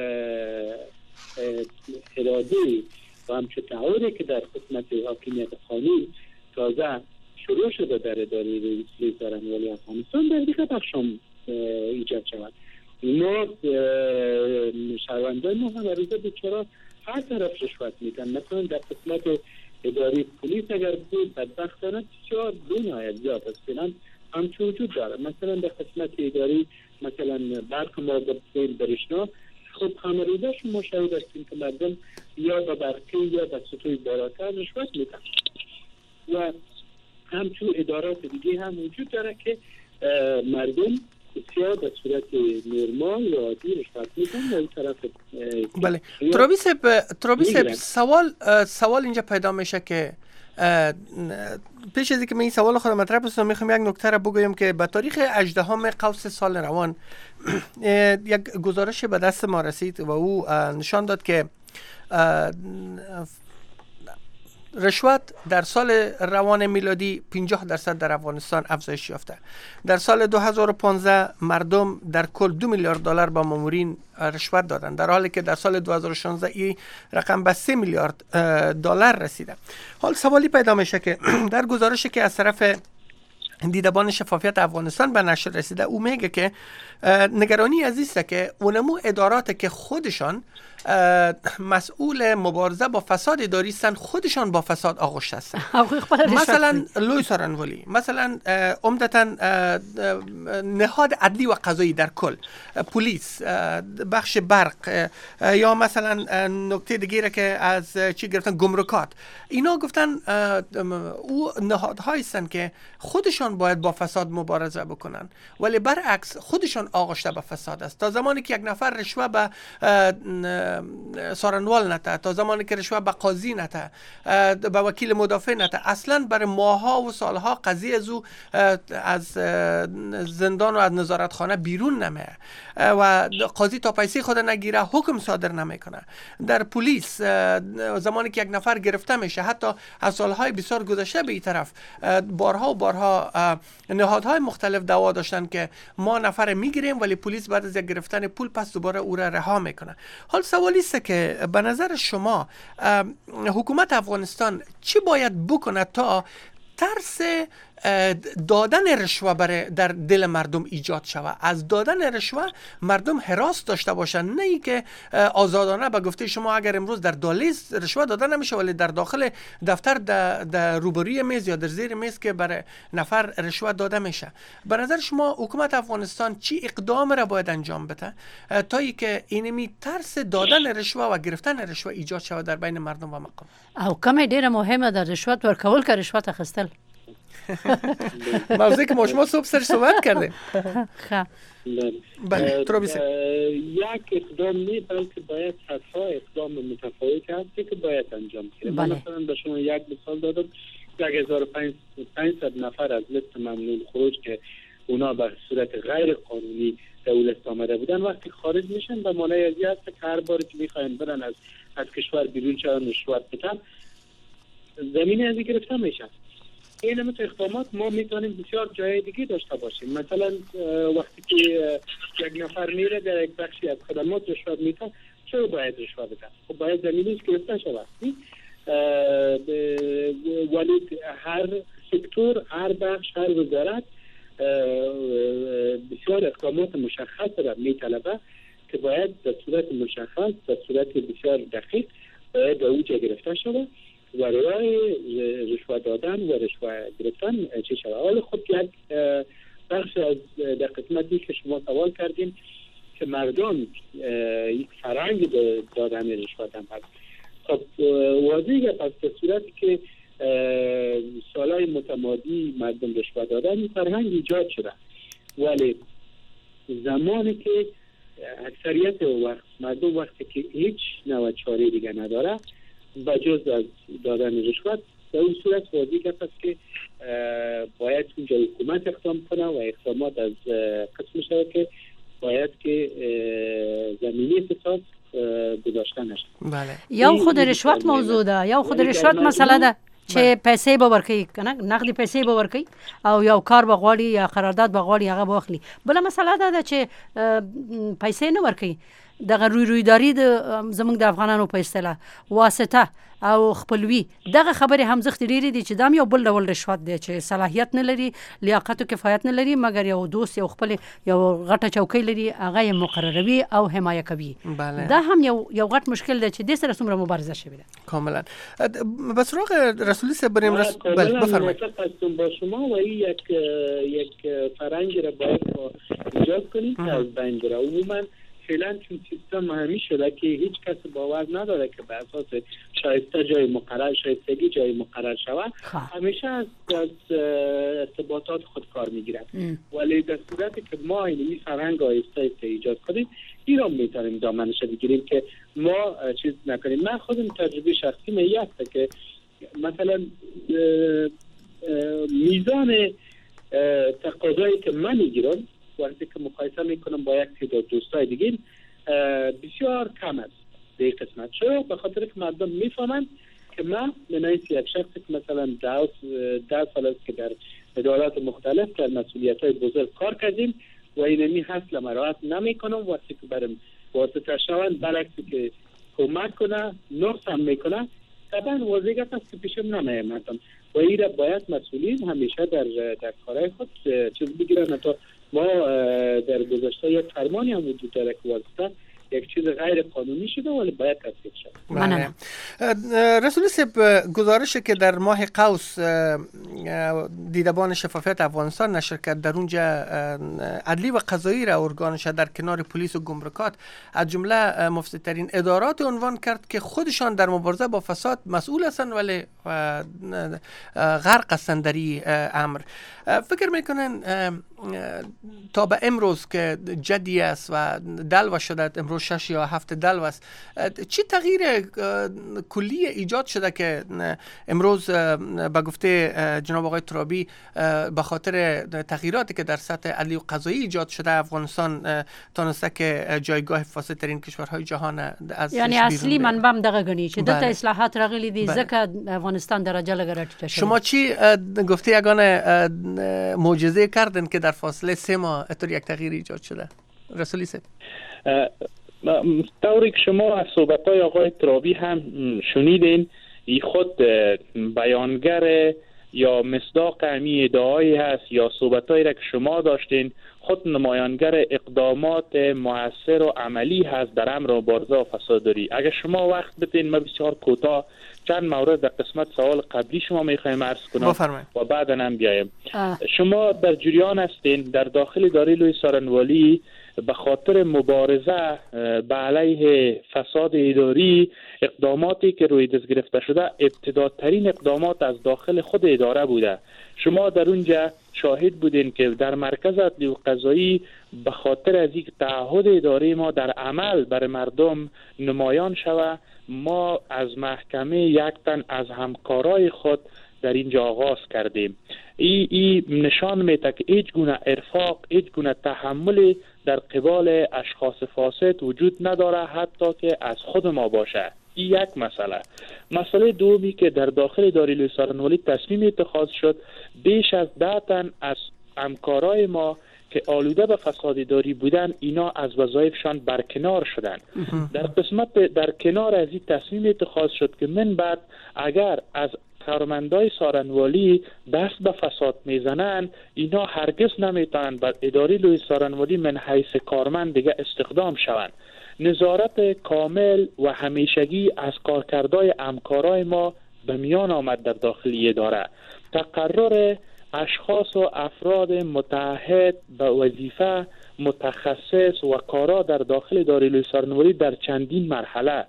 اراده و همچون تعهدی که در خدمت حاکمیت قانون تازه شروع شده در اداره لوی سارنوالی افغانستان در دیگه بخشام ایجاد شود. ما شهروندان ما هم عریضه بیچاره هر طرف رشوت میدن. مثلا در قسمت اداره پلیس اگر بود بدبختانه بسیار دو نهایت زیاد است فعلا همچون وجود داره. مثلا در قسمت اداره مثلا برق ما به برشنا خب همه روزه شما شاهد هستیم که مردم یا به برقی یا به سطوح بالاتر رشوت میدن و همچون ادارات دیگه هم وجود داره که مردم بسیار به صورت نرمال یا عادی رشوت میدن و این طرف. بله ترابی صاحب ترابی صاحب سوال سوال اینجا پیدا میشه که پیش از اینکه من این سوال خودم مطرح بکنم میخوام یک نکته را بگویم که به تاریخ هجدهم قوس سال روان یک گزارش به دست ما رسید و او نشان داد که رشوت در سال روان میلادی پنجاه درصد در افغانستان افزایش یافته. در سال دو هزار و پانزده مردم در کل دو میلیارد دلار به مامورین رشوت دادند، در حالی که در سال دو هزار و شانزده این رقم به سه میلیارد دلار رسیده. حال سوالی پیدا میشه که در گزارشی که از طرف دیدبان شفافیت افغانستان به نشر رسیده او میگه که نگرانی عزیزه که اونمو ادارات که خودشان مسئول مبارزه با فساد اداری هستند خودشان با فساد آغشته هستند. مثلا لوی سارنوالی، مثلا عمدتاً نهاد عدلی و قضایی در کل، پلیس، بخش برق، یا مثلا نکته دیگه که از چی گرفتن گمرکات، اینا گفتن او نهادهایی هستند که خودشان خودشان باید با فساد مبارزه بکنن، ولی برعکس خودشان آغشته به فساد است. تا زمانی که یک نفر رشوه به سارنوال نته، تا زمانی که رشوه به قاضی نته، به وکیل مدافع نته، اصلا برای ماها و سالها قضیه از او از زندان و از نظارتخانه بیرون نمیه و قاضی تا پیسه خود نگیره حکم صادر نمیکنه. در پلیس زمانی که یک نفر گرفته میشه، حتی از سالهای بسیار گذشته به این طرف بارها و بارها نهادهای مختلف دعوا داشتن که ما نفر میگیریم ولی پلیس بعد از گرفتن پول پس دوباره او را رها میکنه. حال سوالی است که به نظر شما حکومت افغانستان چی باید بکنه تا ترس دادن رشوه برای در دل مردم ایجاد شود؟ از دادن رشوه مردم هراس داشته باشن، نه ای که آزادانه به گفته شما اگر امروز در دهلیز رشوه داده نمیشه ولی در داخل دفتر در, در روبروی میز یا در زیر میز که برای نفر رشوه داده میشه. به نظر شما حکومت افغانستان چی اقدام را باید انجام بده تا ای که اینمی ترس دادن رشوه و گرفتن رشوه ایجاد شود در بین مردم و مقام؟ او کمی ډیره مهمه ده رشوت ورکول که رشوت اخیستل. موضوعی که ما شما صبح سر صحبت کردیم. خب بله تروبیس یک اقدام نی بلکه باید صدها اقدام متفاوت هستی که باید انجام گیره. مثلا به شما یک مثال دادم، یک هزار و پانصد نفر از لیست ممنوع خروج که اونا به صورت غیر قانونی دولت آمده بودن وقتی خارج میشن به مانع ازی هست که هر باری که میخواین برن از از کشور بیرون شدن رشوت بدن زمین ازی گرفته میشن. این مثل اقدامات ما میتونیم بسیار جای دیگه داشته باشیم. مثلا وقتی که یک نفر میره در یک بخشی از خدمات رشوت میده، چرا باید رشوت بده؟ خب باید زمینش گرفته شود. ولی هر سکتور، هر بخش، هر وزارت بسیار اقدامات مشخص را میطلبه که باید به صورت مشخص، به صورت بسیار دقیق باید به اوجه گرفته شود و رای رشوه دادن و رشوه گرفتن چه شود. حالا خب یک بخش از در قسمتی که شما سوال کردیم که مردم یک فرهنگ دادن رشوه هم هست. خب واضحه پس به صورتی که سالهای متمادی مردم رشوه دادن این فرهنگ ایجاد شده، ولی زمانی که اکثریت وقت مردم وقتی که هیچ نوع چاره دیگه نداره بجز از دادن رشوت، به اون صورت واضح است که باید اونجا حکومت اقدام کنه و اقدامات از قسم شده که باید که زمینی فساد گذاشته نشه. بله. یا خود رشوت موضوع ده، یا خود رشوت مسئله ده چې پیسې به ورکوي کنه، نقدي پیسې به ورکوي او یو کار به غواړي یا قرارداد به غواړي هغه به واخلي. بله مسئله ده چې پیسې نه ورکوي، دغه روی رویداری د زمونږ د افغانانو په اصطلاح واسطه او خپلوي دغه خبره هم زخت ډیری دي چې دام یو بل ډول رشوت دی چې صلاحیت نه لري، لیاقت او کفایت نه لري، مګر یو دوست یو خپل یو غټه چوکۍ لري هغه مقرروي او حمایه کوي. دا هم یو یو غټ مشکل دی چې د سره څومره مبارزه شوی ده. کاملا. به سراغ رسولی صاحب بریم. رس... بله بفرمایید. متفقم با شما و این یک یک فرهنگی را باید ایجاد کنیم که از بین بره. عموما فعلا چون سیستم همی شده که هیچ کس باور نداره که به اساس شایسته جای مقرر شایستگی جای مقرر شود، همیشه از ارتباطات خود کار میگیرد. ولی در صورتی که ما این فرهنگ آهسته آهسته ایجاد کنیم این را میتونیم دامنش بگیریم که ما چیز نکنیم. من خودم تجربه شخصی می است که مثلا میزان تقاضایی که من میگیرم وقتی که مقایسه میکنم با یک تعداد دوستای دیگه بسیار کم است به این قسمت. چرا؟ به خاطر که مردم میفهمند که من منایس یک شخصی که مثلا ده سال است که در ادارات مختلف در مسئولیت های بزرگ کار کردیم و اینمی حاصل مراعات نمی کنم. وقتی که برم واسطه شوند برعکسی که کمک کنه نقص هم میکنه طبعا واضح است که پیشم نمیامدم و این را باید مسئولین همیشه در در کارهای خود چیز بگیرن. تا ما در گذشته یک فرمانی هم وجود داره که واسطه یک چیز غیر قانونی شده ولی باید تصدیق شد. بله. رسول صاحب، گزارشی که در ماه قوس دیدبان شفافیت افغانستان نشر کرد، در اونجا عدلی و قضایی را ارگانش در کنار پلیس و گمرکات از جمله مفسدترین ادارات عنوان کرد که خودشان در مبارزه با فساد مسئول هستند ولی غرق هستند در این امر. فکر میکنن تا به امروز که جدی است و دلو شده، امروز شش یا هفت دلو است، چی تغییر کلی ایجاد شده که امروز به گفته جناب آقای ترابی به خاطر تغییراتی که در سطح عدلی و قضایی ایجاد شده افغانستان تونسته که جایگاه فاسدترین کشورهای جهان از یعنی اصلی منبع دغه غنی چې دلته اصلاحات راغلي دي ځکه افغانستان درجه لګرټ شد. شما چی گفته یگانه معجزه کردن که در فاصله سه ماه اتر یک تغییر ایجاد شده؟ رسولی صاحب، طوری که شما از صحبت‌های آقای ترابی هم شنیدین، ای خود بیانگر یا مصداق امی ادعایی هست یا صحبت‌هایی را که شما داشتین خود نمایانگر اقدامات مؤثر و عملی هست در امر مبارزه و فساداری. اگر شما وقت بدین ما بسیار کوتاه چند مورد در قسمت سوال قبلی شما میخوایم عرض کنم و بعدا هم بیایم. شما در جریان هستین در داخل اداره لوی سارنوالی به خاطر مبارزه به علیه فساد اداری اقداماتی که روی دست گرفته شده ابتداترین اقدامات از داخل خود اداره بوده. شما در اونجا شاهد بودین که در مرکز عدلی و قضایی به خاطر از اینکه تعهد اداره ما در عمل بر مردم نمایان شود، ما از محکمه یک تن از همکارای خود در اینجا آغاز کردیم. ای, ای نشان میده که هیچ گونه ارفاق، هیچ گونه تحملی در قبال اشخاص فاسد وجود نداره، حتی که از خود ما باشه. این یک مسئله. مسئله دومی که در داخل اداره لوی سارنوالی تصمیم اتخاذ شد، بیش از ده تن از همکارای ما که آلوده به فساد اداری بودن اینا از وظایفشان برکنار شدن. در قسمت در کنار از این تصمیم اتخاذ شد که من بعد اگر از کارمندای سارنوالی دست به فساد میزنن اینا هرگز نمیتونن به اداره لوی سارنوالی من حیث کارمند دیگه استخدام شوند. نظارت کامل و همیشگی از کارکردهای همکارای ما به میان آمد در داخلی اداره. تقرر اشخاص و افراد متعهد به وظیفه متخصص و کارا در داخل اداره لوی سارنوالی در چندین مرحله.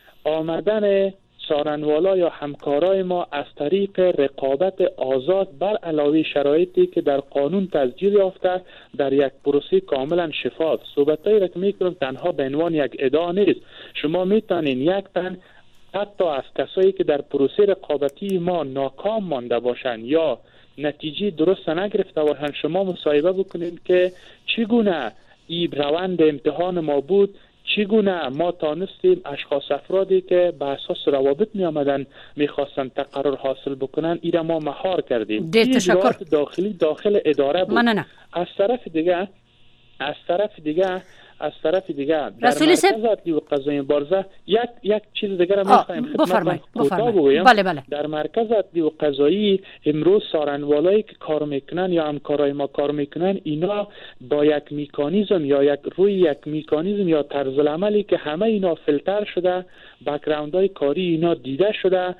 آمدن سارنوالا یا همکارای ما از طریق رقابت آزاد بر علاوه شرایطی که در قانون تسجیل یافته در یک پروسه کاملا شفاف. صحبتایی را که میکنم تنها به عنوان یک ادعا نیست. شما میتونین یک تن حتی از کسایی که در پروسه رقابتی ما ناکام مانده باشند یا نتیجه درست نگرفته باشند شما مصاحبه بکنید که چگونه این روند امتحان ما بود، چگونه ما تانستیم اشخاص افرادی که به اساس روابط می آمدن می خواستن تقرر حاصل بکنن ایره ما مهار کردیم. این تشکر. داخلی داخل اداره بود. مننه. از طرف دیگه از طرف دیگه از طرف دیگه در مرکز عدلی و قضایی مبارزه یک یک چیز دیگه را می‌خوایم خدمت کوتاه بگویم. بله بله. در مرکز عدلی و قضایی امروز سارنوالایی که کار میکنن یا همکارای ما کار میکنن اینا با یک میکانیزم یا یک روی یک میکانیزم یا طرز عملی که همه اینا فیلتر شده، بک‌گراندهای کاری اینا دیده شده،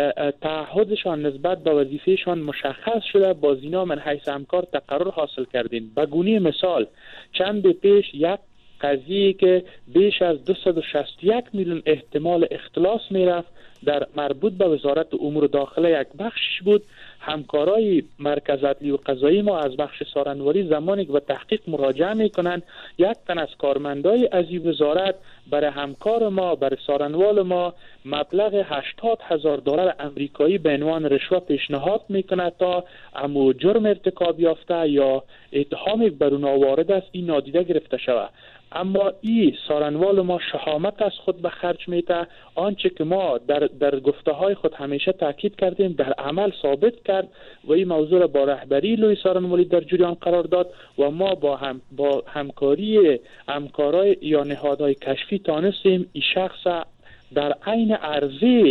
تعهدشان نسبت به وظیفهشان مشخص شده، با اینا من حیث همکار تقرر حاصل کردیم. به گونه مثال چند پیش یک قضیه که بیش از دویست و شصت و یک میلیون احتمال اختلاس میرفت در مربوط به وزارت امور داخله یک بخشش بود. همکارای مرکز عدلی و قضایی ما از بخش سارنوالی زمانی که به تحقیق مراجعه میکنن یک تن از کارمندای از این وزارت برای همکار ما برای سارنوال ما مبلغ هشتاد هزار دلار امریکایی به عنوان رشوه پیشنهاد میکنه تا امو جرم ارتکاب یافته یا اتهامی بر اون وارد است این نادیده گرفته شود. اما این سارنوال ما شهامت از خود به خرج میده، آنچه که ما در در گفته های خود همیشه تاکید کردیم در عمل ثابت کرد و این موضوع را با رهبری لوی سارنوالی در جریان قرار داد و ما با هم با همکاری همکارای یا نهادهای کشفی تانستیم این شخص در عین عرضه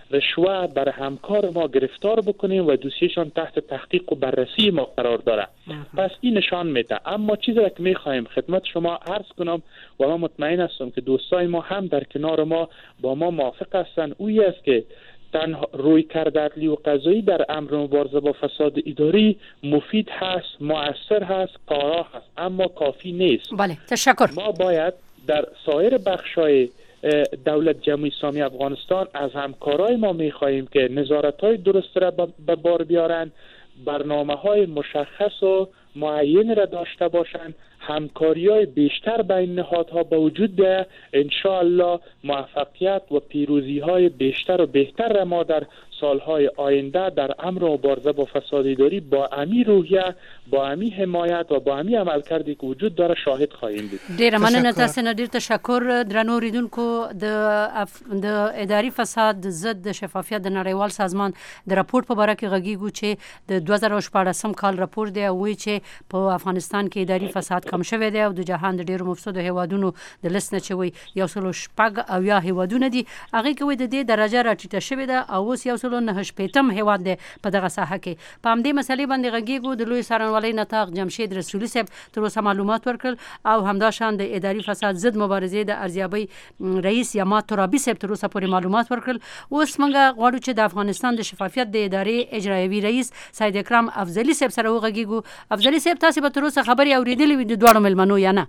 رشوه بر همکار ما گرفتار بکنیم و دوسیشان تحت تحقیق و بررسی ما قرار داره. پس این نشان میده. اما چیزی که میخوایم خدمت شما عرض کنم و من مطمئن هستم که دوستای ما هم در کنار ما با ما موافق هستند، اویی است که تنها روی کرده عدلی و قضایی در امر مبارزه با فساد اداری مفید هست، مؤثر هست، کارا هست، اما کافی نیست. بله، تشکر. ما باید در سایر بخش‌های دولت جمهوری اسلامی افغانستان از همکارای ما می‌خواهیم که نظارت‌های درست را به بار بیارن، برنامه‌های مشخص و معین را داشته باشند، همکاری‌های بیشتر بین نهادها به وجود بیاید. ان شاء الله موفقیت و پیروزی‌های بیشتر و بهتر را ما در سالهای آینده در امر مبارزه با فساد اداری با امی روحیه، با امی حمایت و با امی عملکردی که وجود داره شاهد خواهیم بود. ډیر مننه تاسو نه، ډیر تشکر درنو ریدونکو. د اف... د اداري فساد ضد شفافیت د نړیوال سازمان د راپور په اړه کې غږیږو چې د دوه زره شپاړسم کال راپور دی او چې په افغانستان کې اداري فساد کم شوی دی او د جهان د ډیرو مفسدو هیوادونو د لیست نه چوي یو سلو شپږ او یا هیوادونه دي، هغه کوي د دې درجه راټیټه شوې ده او اوس یو سلو نه شپږم هیواد دی په دغه ساحه کې. په همدې مسلې باندې غږیږو. د لوی څارنوالۍ نطاق جمشید رسولي صاحب تر اوسه معلومات ورکړل او همداشان د اداري فساد ضد مبارزې د ارزیابۍ رئیس یما ترابي صاحب تر اوسه پورې معلومات ورکړل. اوس موږ غواړو چې د افغانستان د شفافیت د ادارې اجرایوي رئیس سید اکرم افضلي صاحب سره وغږیږو. افضلي صاحب تاسو به تر اوسه خبري اوریدلې وي د دوړو ملمنو یا نه؟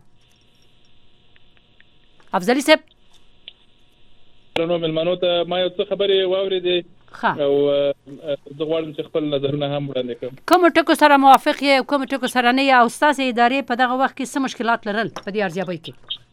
افضلي صاحب نو ملمنو ته ما یو څه خبري واوریدې او زه غواړم چې خپل نظرونه هم وړاندې کړم. کوم ټکو سره موافق یې، کوم ټکو سره نه یې، او ستاسو ادارې په دغه وخت کې څه مشکلات لرل په دې ارزیابۍ کې؟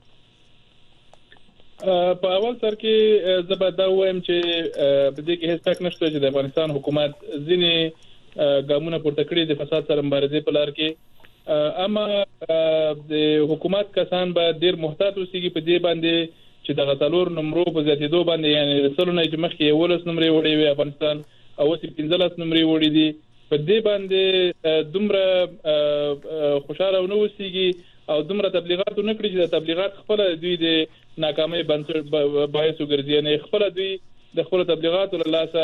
په اول سر کې زه به دا وایم چې په دې کې هیڅ شک نشته چې د افغانستان حکومت ځینې ګامونه پورته کړي د فساد سره مبارزې په لار کې، اما د حکومت کسان به ډېر محتاط اوسېږي په دې باندې چې د غتلور نمبرو په زیاتېدو باندې، یعنی رسولو نه چې مخکې یولس نمرې وړې وي افغانستان او اوس پنځلس نمرې وړې دي، په دې باندې دومره خوشاله ونه اوسېږي او دومره تبلیغات ونه کړي چې د تبلیغات خپل دوی د ناکامۍ بنسټ باعث وګرځي، یعنی خپل دوی د خپل تبلیغاتو له لاسه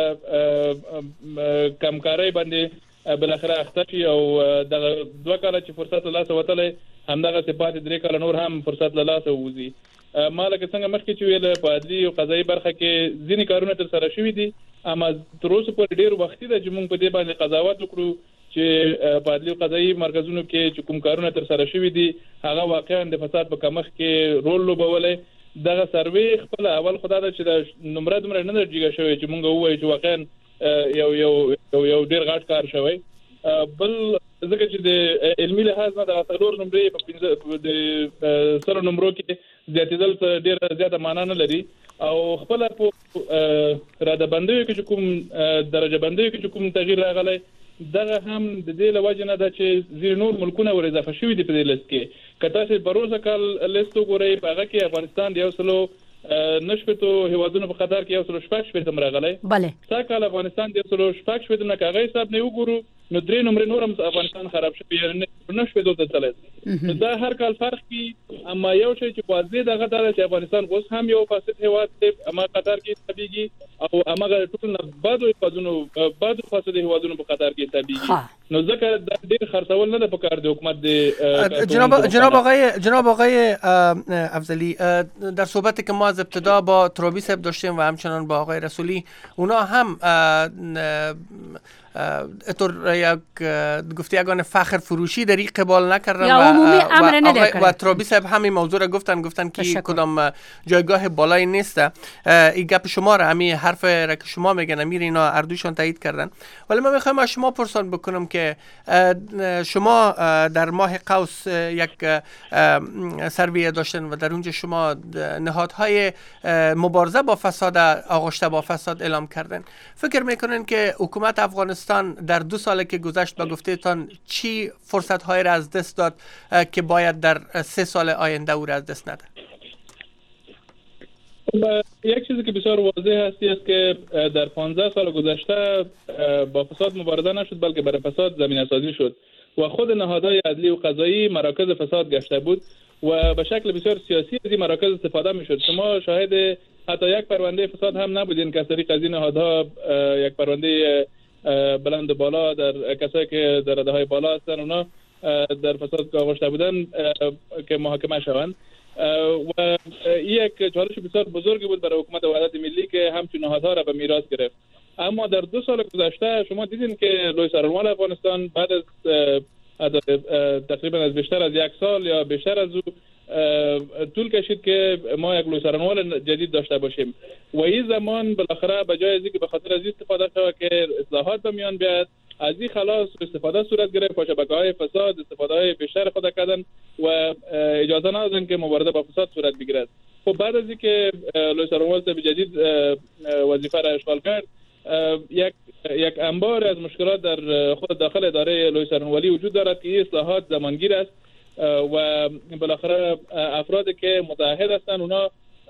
کمکارۍ باندې بالاخره اخته شي او دغه دوه کاله چې فرصت له لاسه وتلی همدغه صفات درې کاله نور هم فرصت له لاسه ووځي. ما لکه څنګه مخکې چې ویل په عدلي او قضایي برخه کې ځینې کارونه تر سره شوي دي، اما تر اوسه پورې ډېر وختي ده چې موږ په دې باندې قضاوت وکړو چې په عدلي او قضایي مرکزونو کې چې کوم کارونه تر سره شوي دي هغه واقعا د فساد په کمښت کې رول لوبولی. دغه سروې خپل اول خدا ده چې د نمره دومره نه ده جګه شوې چې موږ ووایو چې واقعا یو یو یو ډېر غټ کار شوی. بل ځکه چې د علمي لحاظ نه د څلور نمرې په پنځه د سلو نمرو کې زیاتېدل ډېره زیاته معنا نه لري او خپله په راده بندیو کې چې کوم درجه بندیو کې چې کوم تغییر راغلی دغه هم د دې له وجې نه ده چې ځینې نور ملکونه ور اضافه شوي دي په دې لیست کې. که تاسې پروسه کال لیست وګورئ په هغه کې افغانستان د یو سلو نه شپېتو هیوادونو په قطار کې یو سلو شپږ شپېتم راغلی. بله سږ کال افغانستان د یو سلو شپږ شپېتم نه که هغه حساب نه وګورو نو درې نمرې نور هم افغانستان خراب شوی، یعنې نه شپېتو ته تللی. نو دا هر کال فرق کوي، اما یو شی چې واضح دغه دا ده چې افغانستان اوس هم یو فاسد هیواد دی، اما قطار کې تابعیږي او هماغه ټول نه بدو هیوادونو بدو فاسد هیوادونو په قطار کې تابعیږي. نو ځکه دا ډېر خرڅول نه ده پکار د حکومت د جناب جناب آقای جناب آقای افضلی، در صحبتی که ما از ابتدا با ترابی صاحب داشتیم و همچنان با آقای رسولی، اونا هم اطور یک گفته یگان فخر فروشی در این قبال نکردن و, و, و ترابی صاحب همین موضوع را گفتن گفتن که کدام جایگاه بالایی نیسته. این گپ شما را همین حرف را که شما میگن امیر اینا اردوشان تایید کردن. ولی من میخوایم از شما پرسان بکنم که شما در ماه قوس یک سروی داشتن و در اونجا شما نهادهای مبارزه با فساد آغشته با فساد اعلام کردن. فکر میکنن که حکومت افغانستان در دو سال که گذشت با گفتهتان چی فرصت های را از دست داد که باید در سه سال آینده او را از دست نده؟ یک چیزی که بسیار واضح هستی است که در پانزده سال گذشته با فساد مبارزه نشد بلکه برای فساد زمینه سازی شد و خود نهادهای عدلی و قضایی مراکز فساد گشته بود و به شکل بسیار سیاسی از این مراکز استفاده می شد. شما شاهد حتی یک پرونده فساد هم نبودین که از طریق از این نهادها یک پرونده بلند بالا در کسایی که در رده های بالا هستن اونا در فساد آغشته بودن که محاکمه شوند و یک چالش بسیار بزرگی بود برای حکومت وحدت ملی که همچون نهادها را به میراث گرفت. اما در دو سال گذشته شما دیدین که لوی سرانوال افغانستان بعد از تقریبا از بیشتر از یک سال یا بیشتر از او طول کشید که ما یک لوی سرانوال جدید داشته باشیم و این زمان بالاخره به جای از اینکه به خاطر از استفاده شود که اصلاحات به میان بیاد، از این خلاص استفاده صورت گرفت و شبکه‌های فساد استفاده های بیشتر خود کردن و اجازه ندادن که مبارزه با فساد صورت بگیرد. خب بعد از اینکه لوی سرانوال به جدید وظیفه را اشغال کرد، یک یک انبار از مشکلات در خود داخل اداره لوی سرانوالی وجود دارد که این اصلاحات زمانگیر است و بالاخره افرادی که متعهد هستند اونا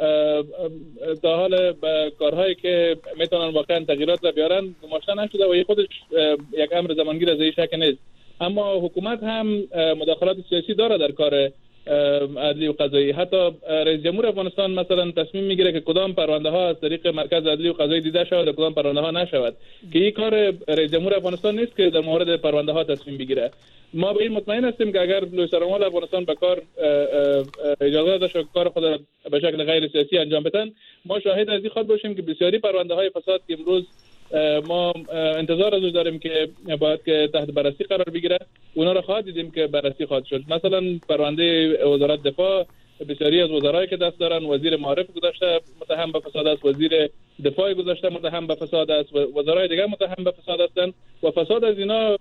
تا حال به کارهایی که میتونن واقعا تغییرات را بیارن گماشته نشده و این خودش یک امر زمانگیر از این شک نیست. اما حکومت هم مداخلات سیاسی داره در کار عدلی و قضایی. حتی رئیس جمهور افغانستان مثلا تصمیم میگیره که کدام پرونده ها از طریق مرکز عدلی و قضایی دیده شود و کدام پرونده ها نشود، که این کار رئیس جمهور افغانستان نیست که در مورد پرونده ها تصمیم بگیره. ما به این مطمئن هستیم که اگر لوی سرانوال افغانستان به کار اجازه داشت و کار خود به شکل غیر سیاسی انجام بدن، ما شاهد از این خواهد باشیم که بسیاری پرونده های فساد که امروز ما انتظار ازش داریم که باید که تحت بررسی قرار بگیره، اونا را خواهد دیدیم که بررسی خواهد شد. مثلا پرونده وزارت دفاع، بسیاری از وزرایی که دست دارن، وزیر معارف گذاشته متهم به فساد است، وزیر دفاع گذاشته متهم به فساد است، وزرای دیگه متهم به فساد هستند و فساد از اینا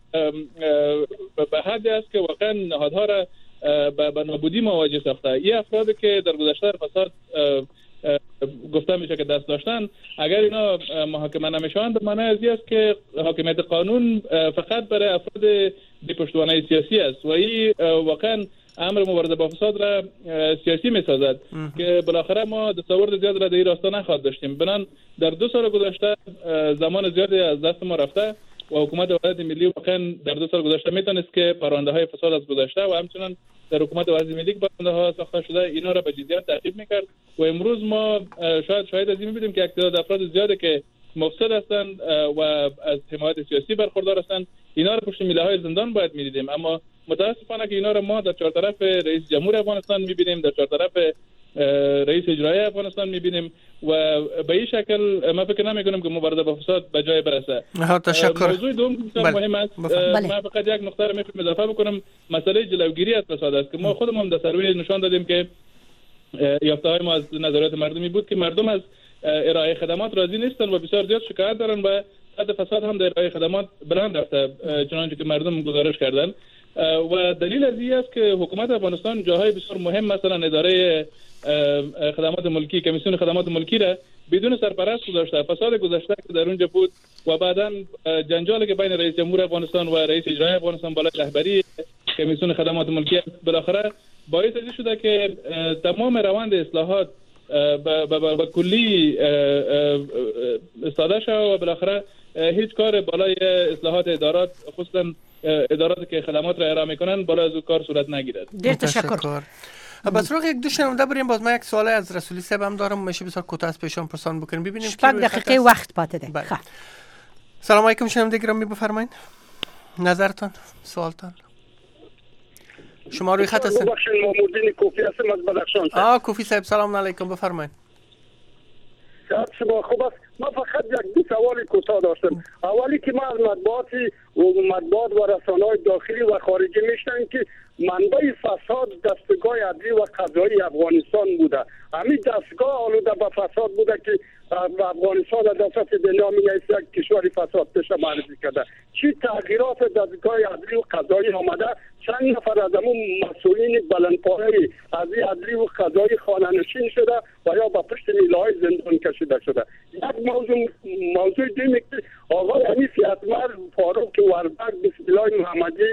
به حدی است که واقعا نهادها را به نابودی مواجه ساخته. این افرادی که در گذشته فساد گفته میشه که دست داشتن، اگر اینا محاکمه نمیشوند به معنی از این است که حاکمیت قانون فقط برای افراد بی پشتوانه سیاسی است و این واقعا امر مبارزه با فساد را سیاسی میسازد که بالاخره ما تصور زیاد را در این راستا نخواهد داشتیم. بنان در دو سال گذشته زمان زیادی از دست ما رفته و حکومت وحدت ملی واقعا در دو سال گذشته میتونست که پرونده های فساد از گذشته و همچنان در حکومت وحدت ملی که پرونده ها ساخته شده اینا را به جدیت تعقیب میکرد و امروز ما شاید شاید از این میبینیم که تعداد افراد زیاده که مفسد هستند و از حمایت سیاسی برخوردار هستند، اینا را پشت میله های زندان باید میدیدیم. اما متاسفانه که اینا را ما در چهارطرف رئیس جمهور افغانستان میبینیم، در چهارطرف رئیس اجرایی افغانستان میبینیم و به این شکل ما فکر نمی کنیم که مبارزه با فساد به جای برسه. تشکر. موضوع دوم بسیار مهم است. من فقط یک نکته را میخوام اضافه بکنم، مسئله جلوگیری از فساد است که ما خودمون در سروی نشان دادیم که یافته های ما از نظریات مردمی بود که مردم از ارائه خدمات راضی نیستن و بسیار زیاد شکایت دارن و حد فساد هم در ارائه خدمات بلند رفته چنانچه که مردم گزارش کردن و دلیل از این است که حکومت افغانستان جاهای بسیار مهم مثلا اداره خدمات ملکی، کمیسیون خدمات ملکی را بدون سرپرست گذاشته. فساد گذشته که در اونجا بود و بعداً جنجالی که بین رئیس جمهور افغانستان و رئیس اجرایی افغانستان بالای رهبری کمیسیون خدمات ملکی بالاخره باعث شده که تمام روند اصلاحات به کلی استاده شد و بالاخره هیچ کار بالای اصلاحات ادارات خصوصا ادارات که خدمات را ارائه میکنن بالا از اون کار صورت نگیرد. دیر تشکر. بس روی یک دو شنونده بریم، باز من یک سوال از رسولی صاحب هم دارم، میشه بسیار کوتاه از پیشان پرسان بکنیم ببینیم کی روی دقیقه وقت پاته ده. بله. سلام علیکم شنونده گرامی، بفرمایید نظرتان سوالتان. شما روی خط هستین؟ بخشین ماموردین کوفی هستم از بدخشان. آه کوفی صاحب سلام علیکم، بفرمایید. شما خوب است. من فقط یک دو سوال کوتاه داشتم. اولی که ما از مطبوعات و مطبوعات و رسانه‌های داخلی و خارجی میشنویم که منبع فساد دستگاه عدلی و قضایی افغانستان بوده. همین دستگاه آلوده به فساد بوده که افغانستان در دست دنیا میگه یک کشور فساد پیش معرفی کرده. چی تغییرات دستگاه عدلی و قضایی آمده؟ چند نفر از همون مسئولین بلندپایه از این عدلی و قضایی خانه‌نشین شده و یا به پشت میله‌های زندان کشیده شده. یک موضوع موضوع دیگه که آقای امیر سیادمر فاروق وردک، بسم الله محمدی،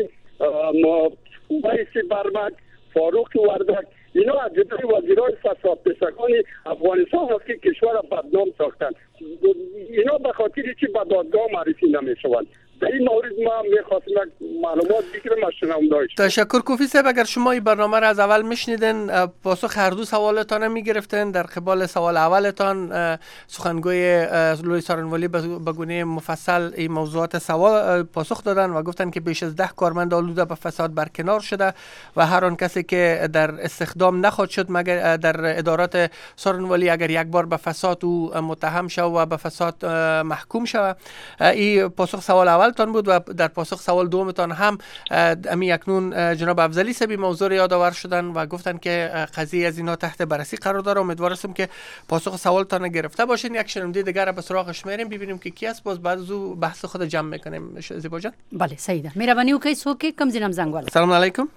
ویس برمک، فاروق وردک، اینا از جمله وزیرای فساد پسگان افغانستان هست که کشور بدنام ساختن. اینا به خاطر چی به دادگاه معرفی نمیشوند؟ در این مورد ما میخواستم معلومات بگیرم از شنونده‌های شما. تشکر کوفی صاحب. اگر شما این برنامه را از اول میشنیدین، پاسخ هر دو سوالتان میگرفتین. در قبال سوال اولتان سخنگوی لوی سارنوالی به گونه مفصل این موضوعات سوال پاسخ دادن و گفتن که بیش از ده کارمند آلوده به فساد برکنار شده و هر آن کسی که در استخدام نخواهد شد مگر در ادارات سارنوالی اگر یک بار به فساد او متهم شود و به فساد محکوم شود. این پاسخ سوال اولتان بود و در پاسخ سوال دومتان هم امی اکنون جناب افضلی صاحب موضوع یادآور شدن و گفتن که قضیه از اینا تحت بررسی قرار داره. امیدوار هستم که پاسخ سوالتان گرفته باشین. یک شنونده دیگر را به سراغش میریم ببینیم که کی است، باز بعد از او بحث خود جمع میکنیم. زیبا جان. بله سیده مهربانی وکړئ څوک کم زینم زنګ ولا. السلام علیکم.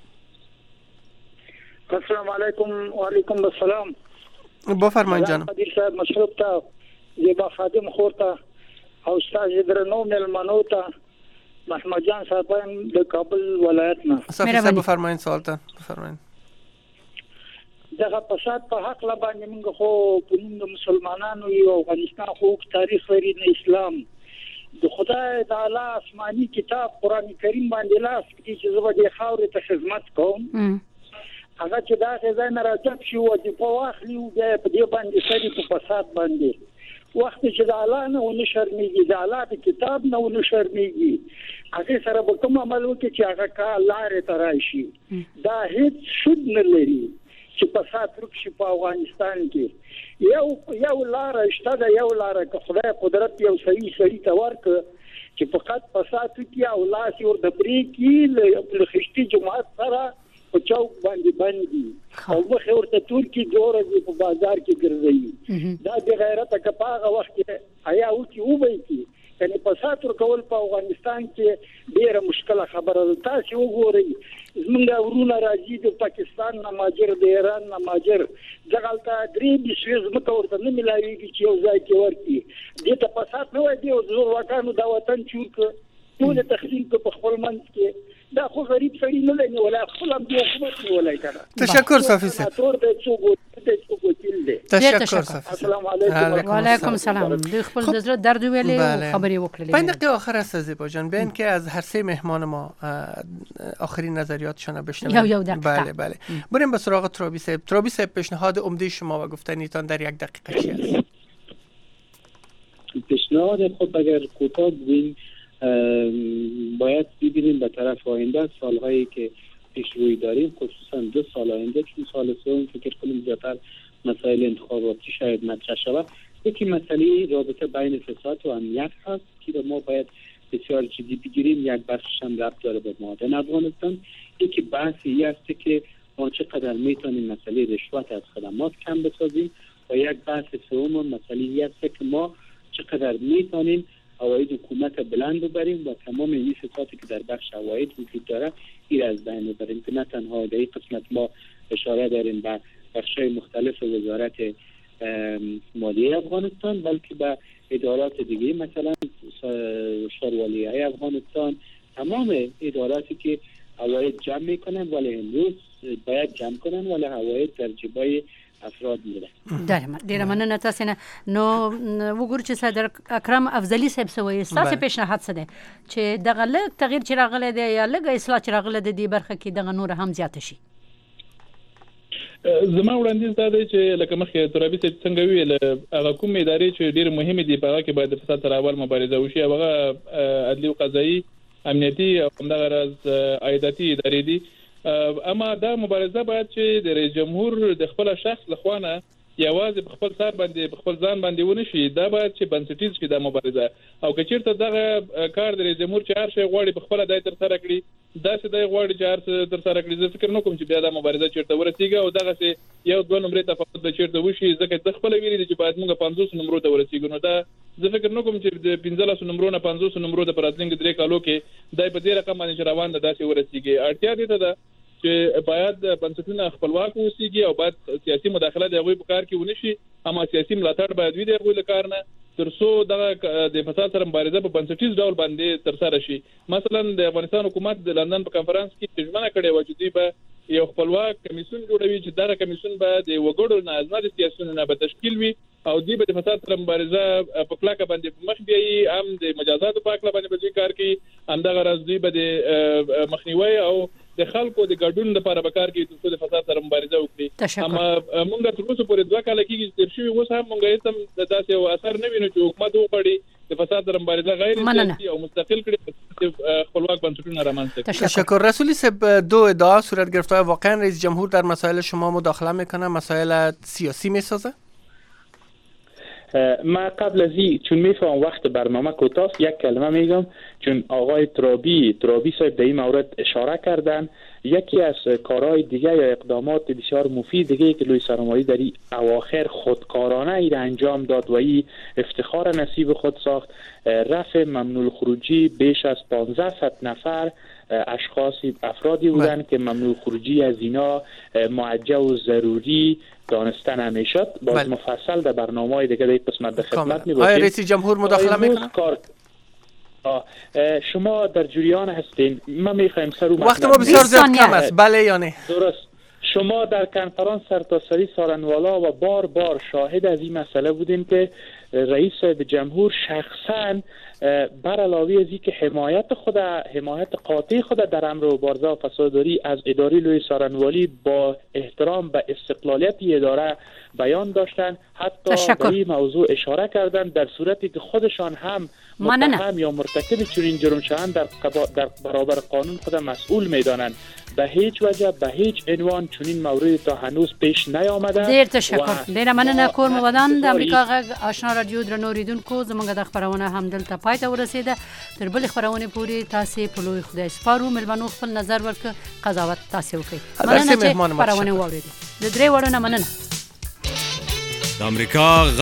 السلام علیکم و علیکم السلام. بفرمایید جانم. قدیر صاحب مشروب تا زیبا خادم خورتا او استاد درنو ملمنو تا محمد جان صاحب د کابل ولایت نه. صاحب بفرمایید سوالتان بفرمایید. دغه فساد په حق لا باندې موږ خو د مسلمانانو یو افغانستان خو تاریخ لري د اسلام د خدای تعالی آسماني کتاب قران کریم باندې لاس کې چې زه د خاورې ته خدمت کوم هغه چې دا ځای نه راځي چې وظیفه واخلي او په دې باندې سړي په فساد باندې وخت چې د الله نه ونه شرمېږي د الله د کتاب نه ونه شرمېږي هغه سره به کوم عمل وکړي چې هغه کا لارې ته راشي دا هیڅ شود نه لري چې فساد وکړي په افغانستان کې یو یو لار شته دا یو لار که خدای قدرت یو صحیح صحیح ته ورکړي چې فقط فساد وکړي او لاس یې ور د پرې کې له خشتي جماعت سره په چوک باندې باندې او مخ ورته تور کې جوړه په بازار کې ګرځي دا د غیرت کپاغه وخت آیا او چې وبای کی کني فساد ورکول په افغانستان کې ډیره مشکله خبره ده. تاسو وګورئ زمونږ ورونه راځي د پاکستان نه ماجر د ایران نه ماجر ځغلتا درې د سویز مکه ورته نه ملایوي چې یو ځای کې ورتي دې ته فساد نه وای دی او زور وکانو دا وطن چور ټول تخریب په خپل منځ کې دا خو غریب سړی نه لنی ولا خپل هم دی حکومت نه ولای کنه. تشکر صافی صاحب. تور د څو تشکر صافی. السلام علیکم. و علیکم السلام. دوی خپل د زړه درد ویلې او خبرې وکړلې. پنځه دقیقه آخر است زیبا جان ببین که از هر سه مهمان ما آخرین نظریاتشان بشنویم. یو یو دقیقه. بله بله. بریم به سراغ ترابی صاحب. ترابی صاحب پیشنهاد عمده شما و گفتنیتان در یک دقیقه چی است؟ پیشنهاد خود اگر کوتاه بگوییم باید ببینیم به طرف آینده سالهایی که پیش روی داریم خصوصا دو سال آینده چون سال سوم فکر کنیم زیادتر مسائل انتخاباتی شاید مطرح شود. یکی مسئله رابطه بین فساد و امنیت هست که ما باید بسیار جدی بگیریم. یک بخشش هم ربط داره به معادن افغانستان. یکی بحثی است که ما چقدر میتونیم مسئله رشوت از خدمات کم بسازیم و یک بحث سوم مسئله است که ما چقدر میتونیم عواید حکومت بلند ببریم و تمام این فسادی که در بخش عواید وجود داره این از بین ببریم که نه تنها در این قسمت ما اشاره داریم به بخش‌های مختلف وزارت مالیه افغانستان بلکه به ادارات دیگه مثلا شاروالیه افغانستان تمام اداراتی که عواید جمع میکنن ولی امروز باید جمع کنن ولی عواید در جیبای افراد میره. درم ډیره مننه تاسو نه نو وګورئ چې صدر اکرم افضلی صاحب سوي تاسو پیشنهاد څه دي چې دغه لږ تغییر چې راغلی دی یا لږ اصلاح چې راغلی دی د برخه کې دغه نور هم زیات شي. زما وړاندیز دا دی چې لکه مخکې ترابي صاحب څنګه ویل هغه کوم ادارې چې ډېر مهمه دي په هغه کې باید د فساد سره اول مبارزه وشي. هغه عدلي او قضایي امنیتي او همدغه راز عایداتي ادارې دي. اما دا مبارزه باید چې د رئیس جمهور د خپل شخص لخوانه یوازې په خپل سر باندې په خپل ځان باندې ونه شي. دا باید چې بنسټیز شي دا مبارزه او که چیرته دغه کار د رئیس جمهور چې هر شی غواړي په خپل دای تر سره کړي دا څه دی غواړي چې هر څه تر سره کړي. زه فکر نه کوم چې بیا دا مبارزه چیرته ورسیږي او دغه څه یو دوه نمرې تفاوت به چیرته وشي ځکه د خپل ویلي چې باید موږ پنځوس نمرو ته ورسیږو. نو دا زه فکر نه کوم چې د پنځلس نمرو نه پنځوس نمرو ته پراتلنګ درې کالو کې دای په دې رقم باندې روان ده داسې ورسیږي. اړتیا دې ته ده چې باید بنسټونه خپلواک اوسېږي او باید سیاسي مداخله د هغوی په کار کې ونه شي اما سیاسي ملاتړ باید وي د هغوی له کار نه تر څو دغه د فساد سره مبارزه په بنسټیز ډول باندې ترسره شي. مثلا د افغانستان حکومت د لندن په کنفرانس کې ژمنه کړې وه چې دوی به یو خپلواک کمیسیون جوړوي چې دا کمیسیون به د وګړو نه ازمه د سیاسيونو نه به تشکیل وي او دی به د فساد سره مبارزه په کلاکه باندې مخ بیایي هم د مجازاتو په اړه باندې به کار کوي هم دا غرض دی به د مخنیوي او د خلکو د ګډون لپاره به کار کوي چې د فساد سره مبارزه وکړي. اما موږ تر اوسه پورې دوه کال کېږي چې تیر شوي اوس هم موږ هیڅ هم داسې یو اثر نه وینو چې حکومت وغواړي د فساد سره مبارزه غیر سیاسي او مستقل کړي خپلواک بنسټونه رامنځته کړي. تشکر. رسولی صاحب، دو ادعا صورت گرفته. واقعا رئیس جمهور در مسائل شما مداخله میکنه، مسائل سیاسی میسازه؟ ما قبل از این چون میفهم وقت برنامه کوتاه یک کلمه میگم، چون آقای ترابی ترابی صاحب در این مورد اشاره کردن. یکی از کارهای دیگه یا اقدامات بسیار مفید دیگه که لوی سرمایه‌ای در این اواخر خودکارانه ای را انجام داد و این افتخار نصیب خود ساخت، رفع ممنوع الخروجی بیش از پانزده نفر اشخاصی افرادی بودن که ممنوع خروجی از اینا معجل و ضروری دانسته نمیشد. باز بل. مفصل در برنامه‌های دیگه در این قسمت به خدمت می‌باشیم. آیا رئیس جمهور مداخله میکنه؟ شما در جریان هستین. ما میخوایم سر وقت ما بسیار زیاد کم است. بله یا نه؟ درست. شما در کنفرانس سرتاسری سالنوالا و بار بار شاهد از این مسئله بودین که رئیس جمهور شخصاً بر علاوه از اینکه حمایت خود حمایت قاطع خود در امر مبارزه و فساداری از اداره لوی سارنوالی با احترام به استقلالیت اداره بیان داشتن، حتی به این موضوع اشاره کردن در صورتی که خودشان هم متهم یا مرتکب چنین جرم شوند در, در برابر قانون خود مسئول میدانند. به هیچ وجه به هیچ عنوان چنین موردی تا هنوز پیش نیامده. ډیر تشکر. ډیر مننه کور مودان د امریکا غږ آشنا رادیو درنو ریدونکو، زموږ د خبرونه هم دلته پای ته ورسیده. تر بل خبرونه پوری تاسو په لوی خدای سپارو. ملمنو خپل نظر ورک قضاوت تاسو وکړئ. مننه چې خبرونه واورید. د درې وړاندې مننه. د امریکا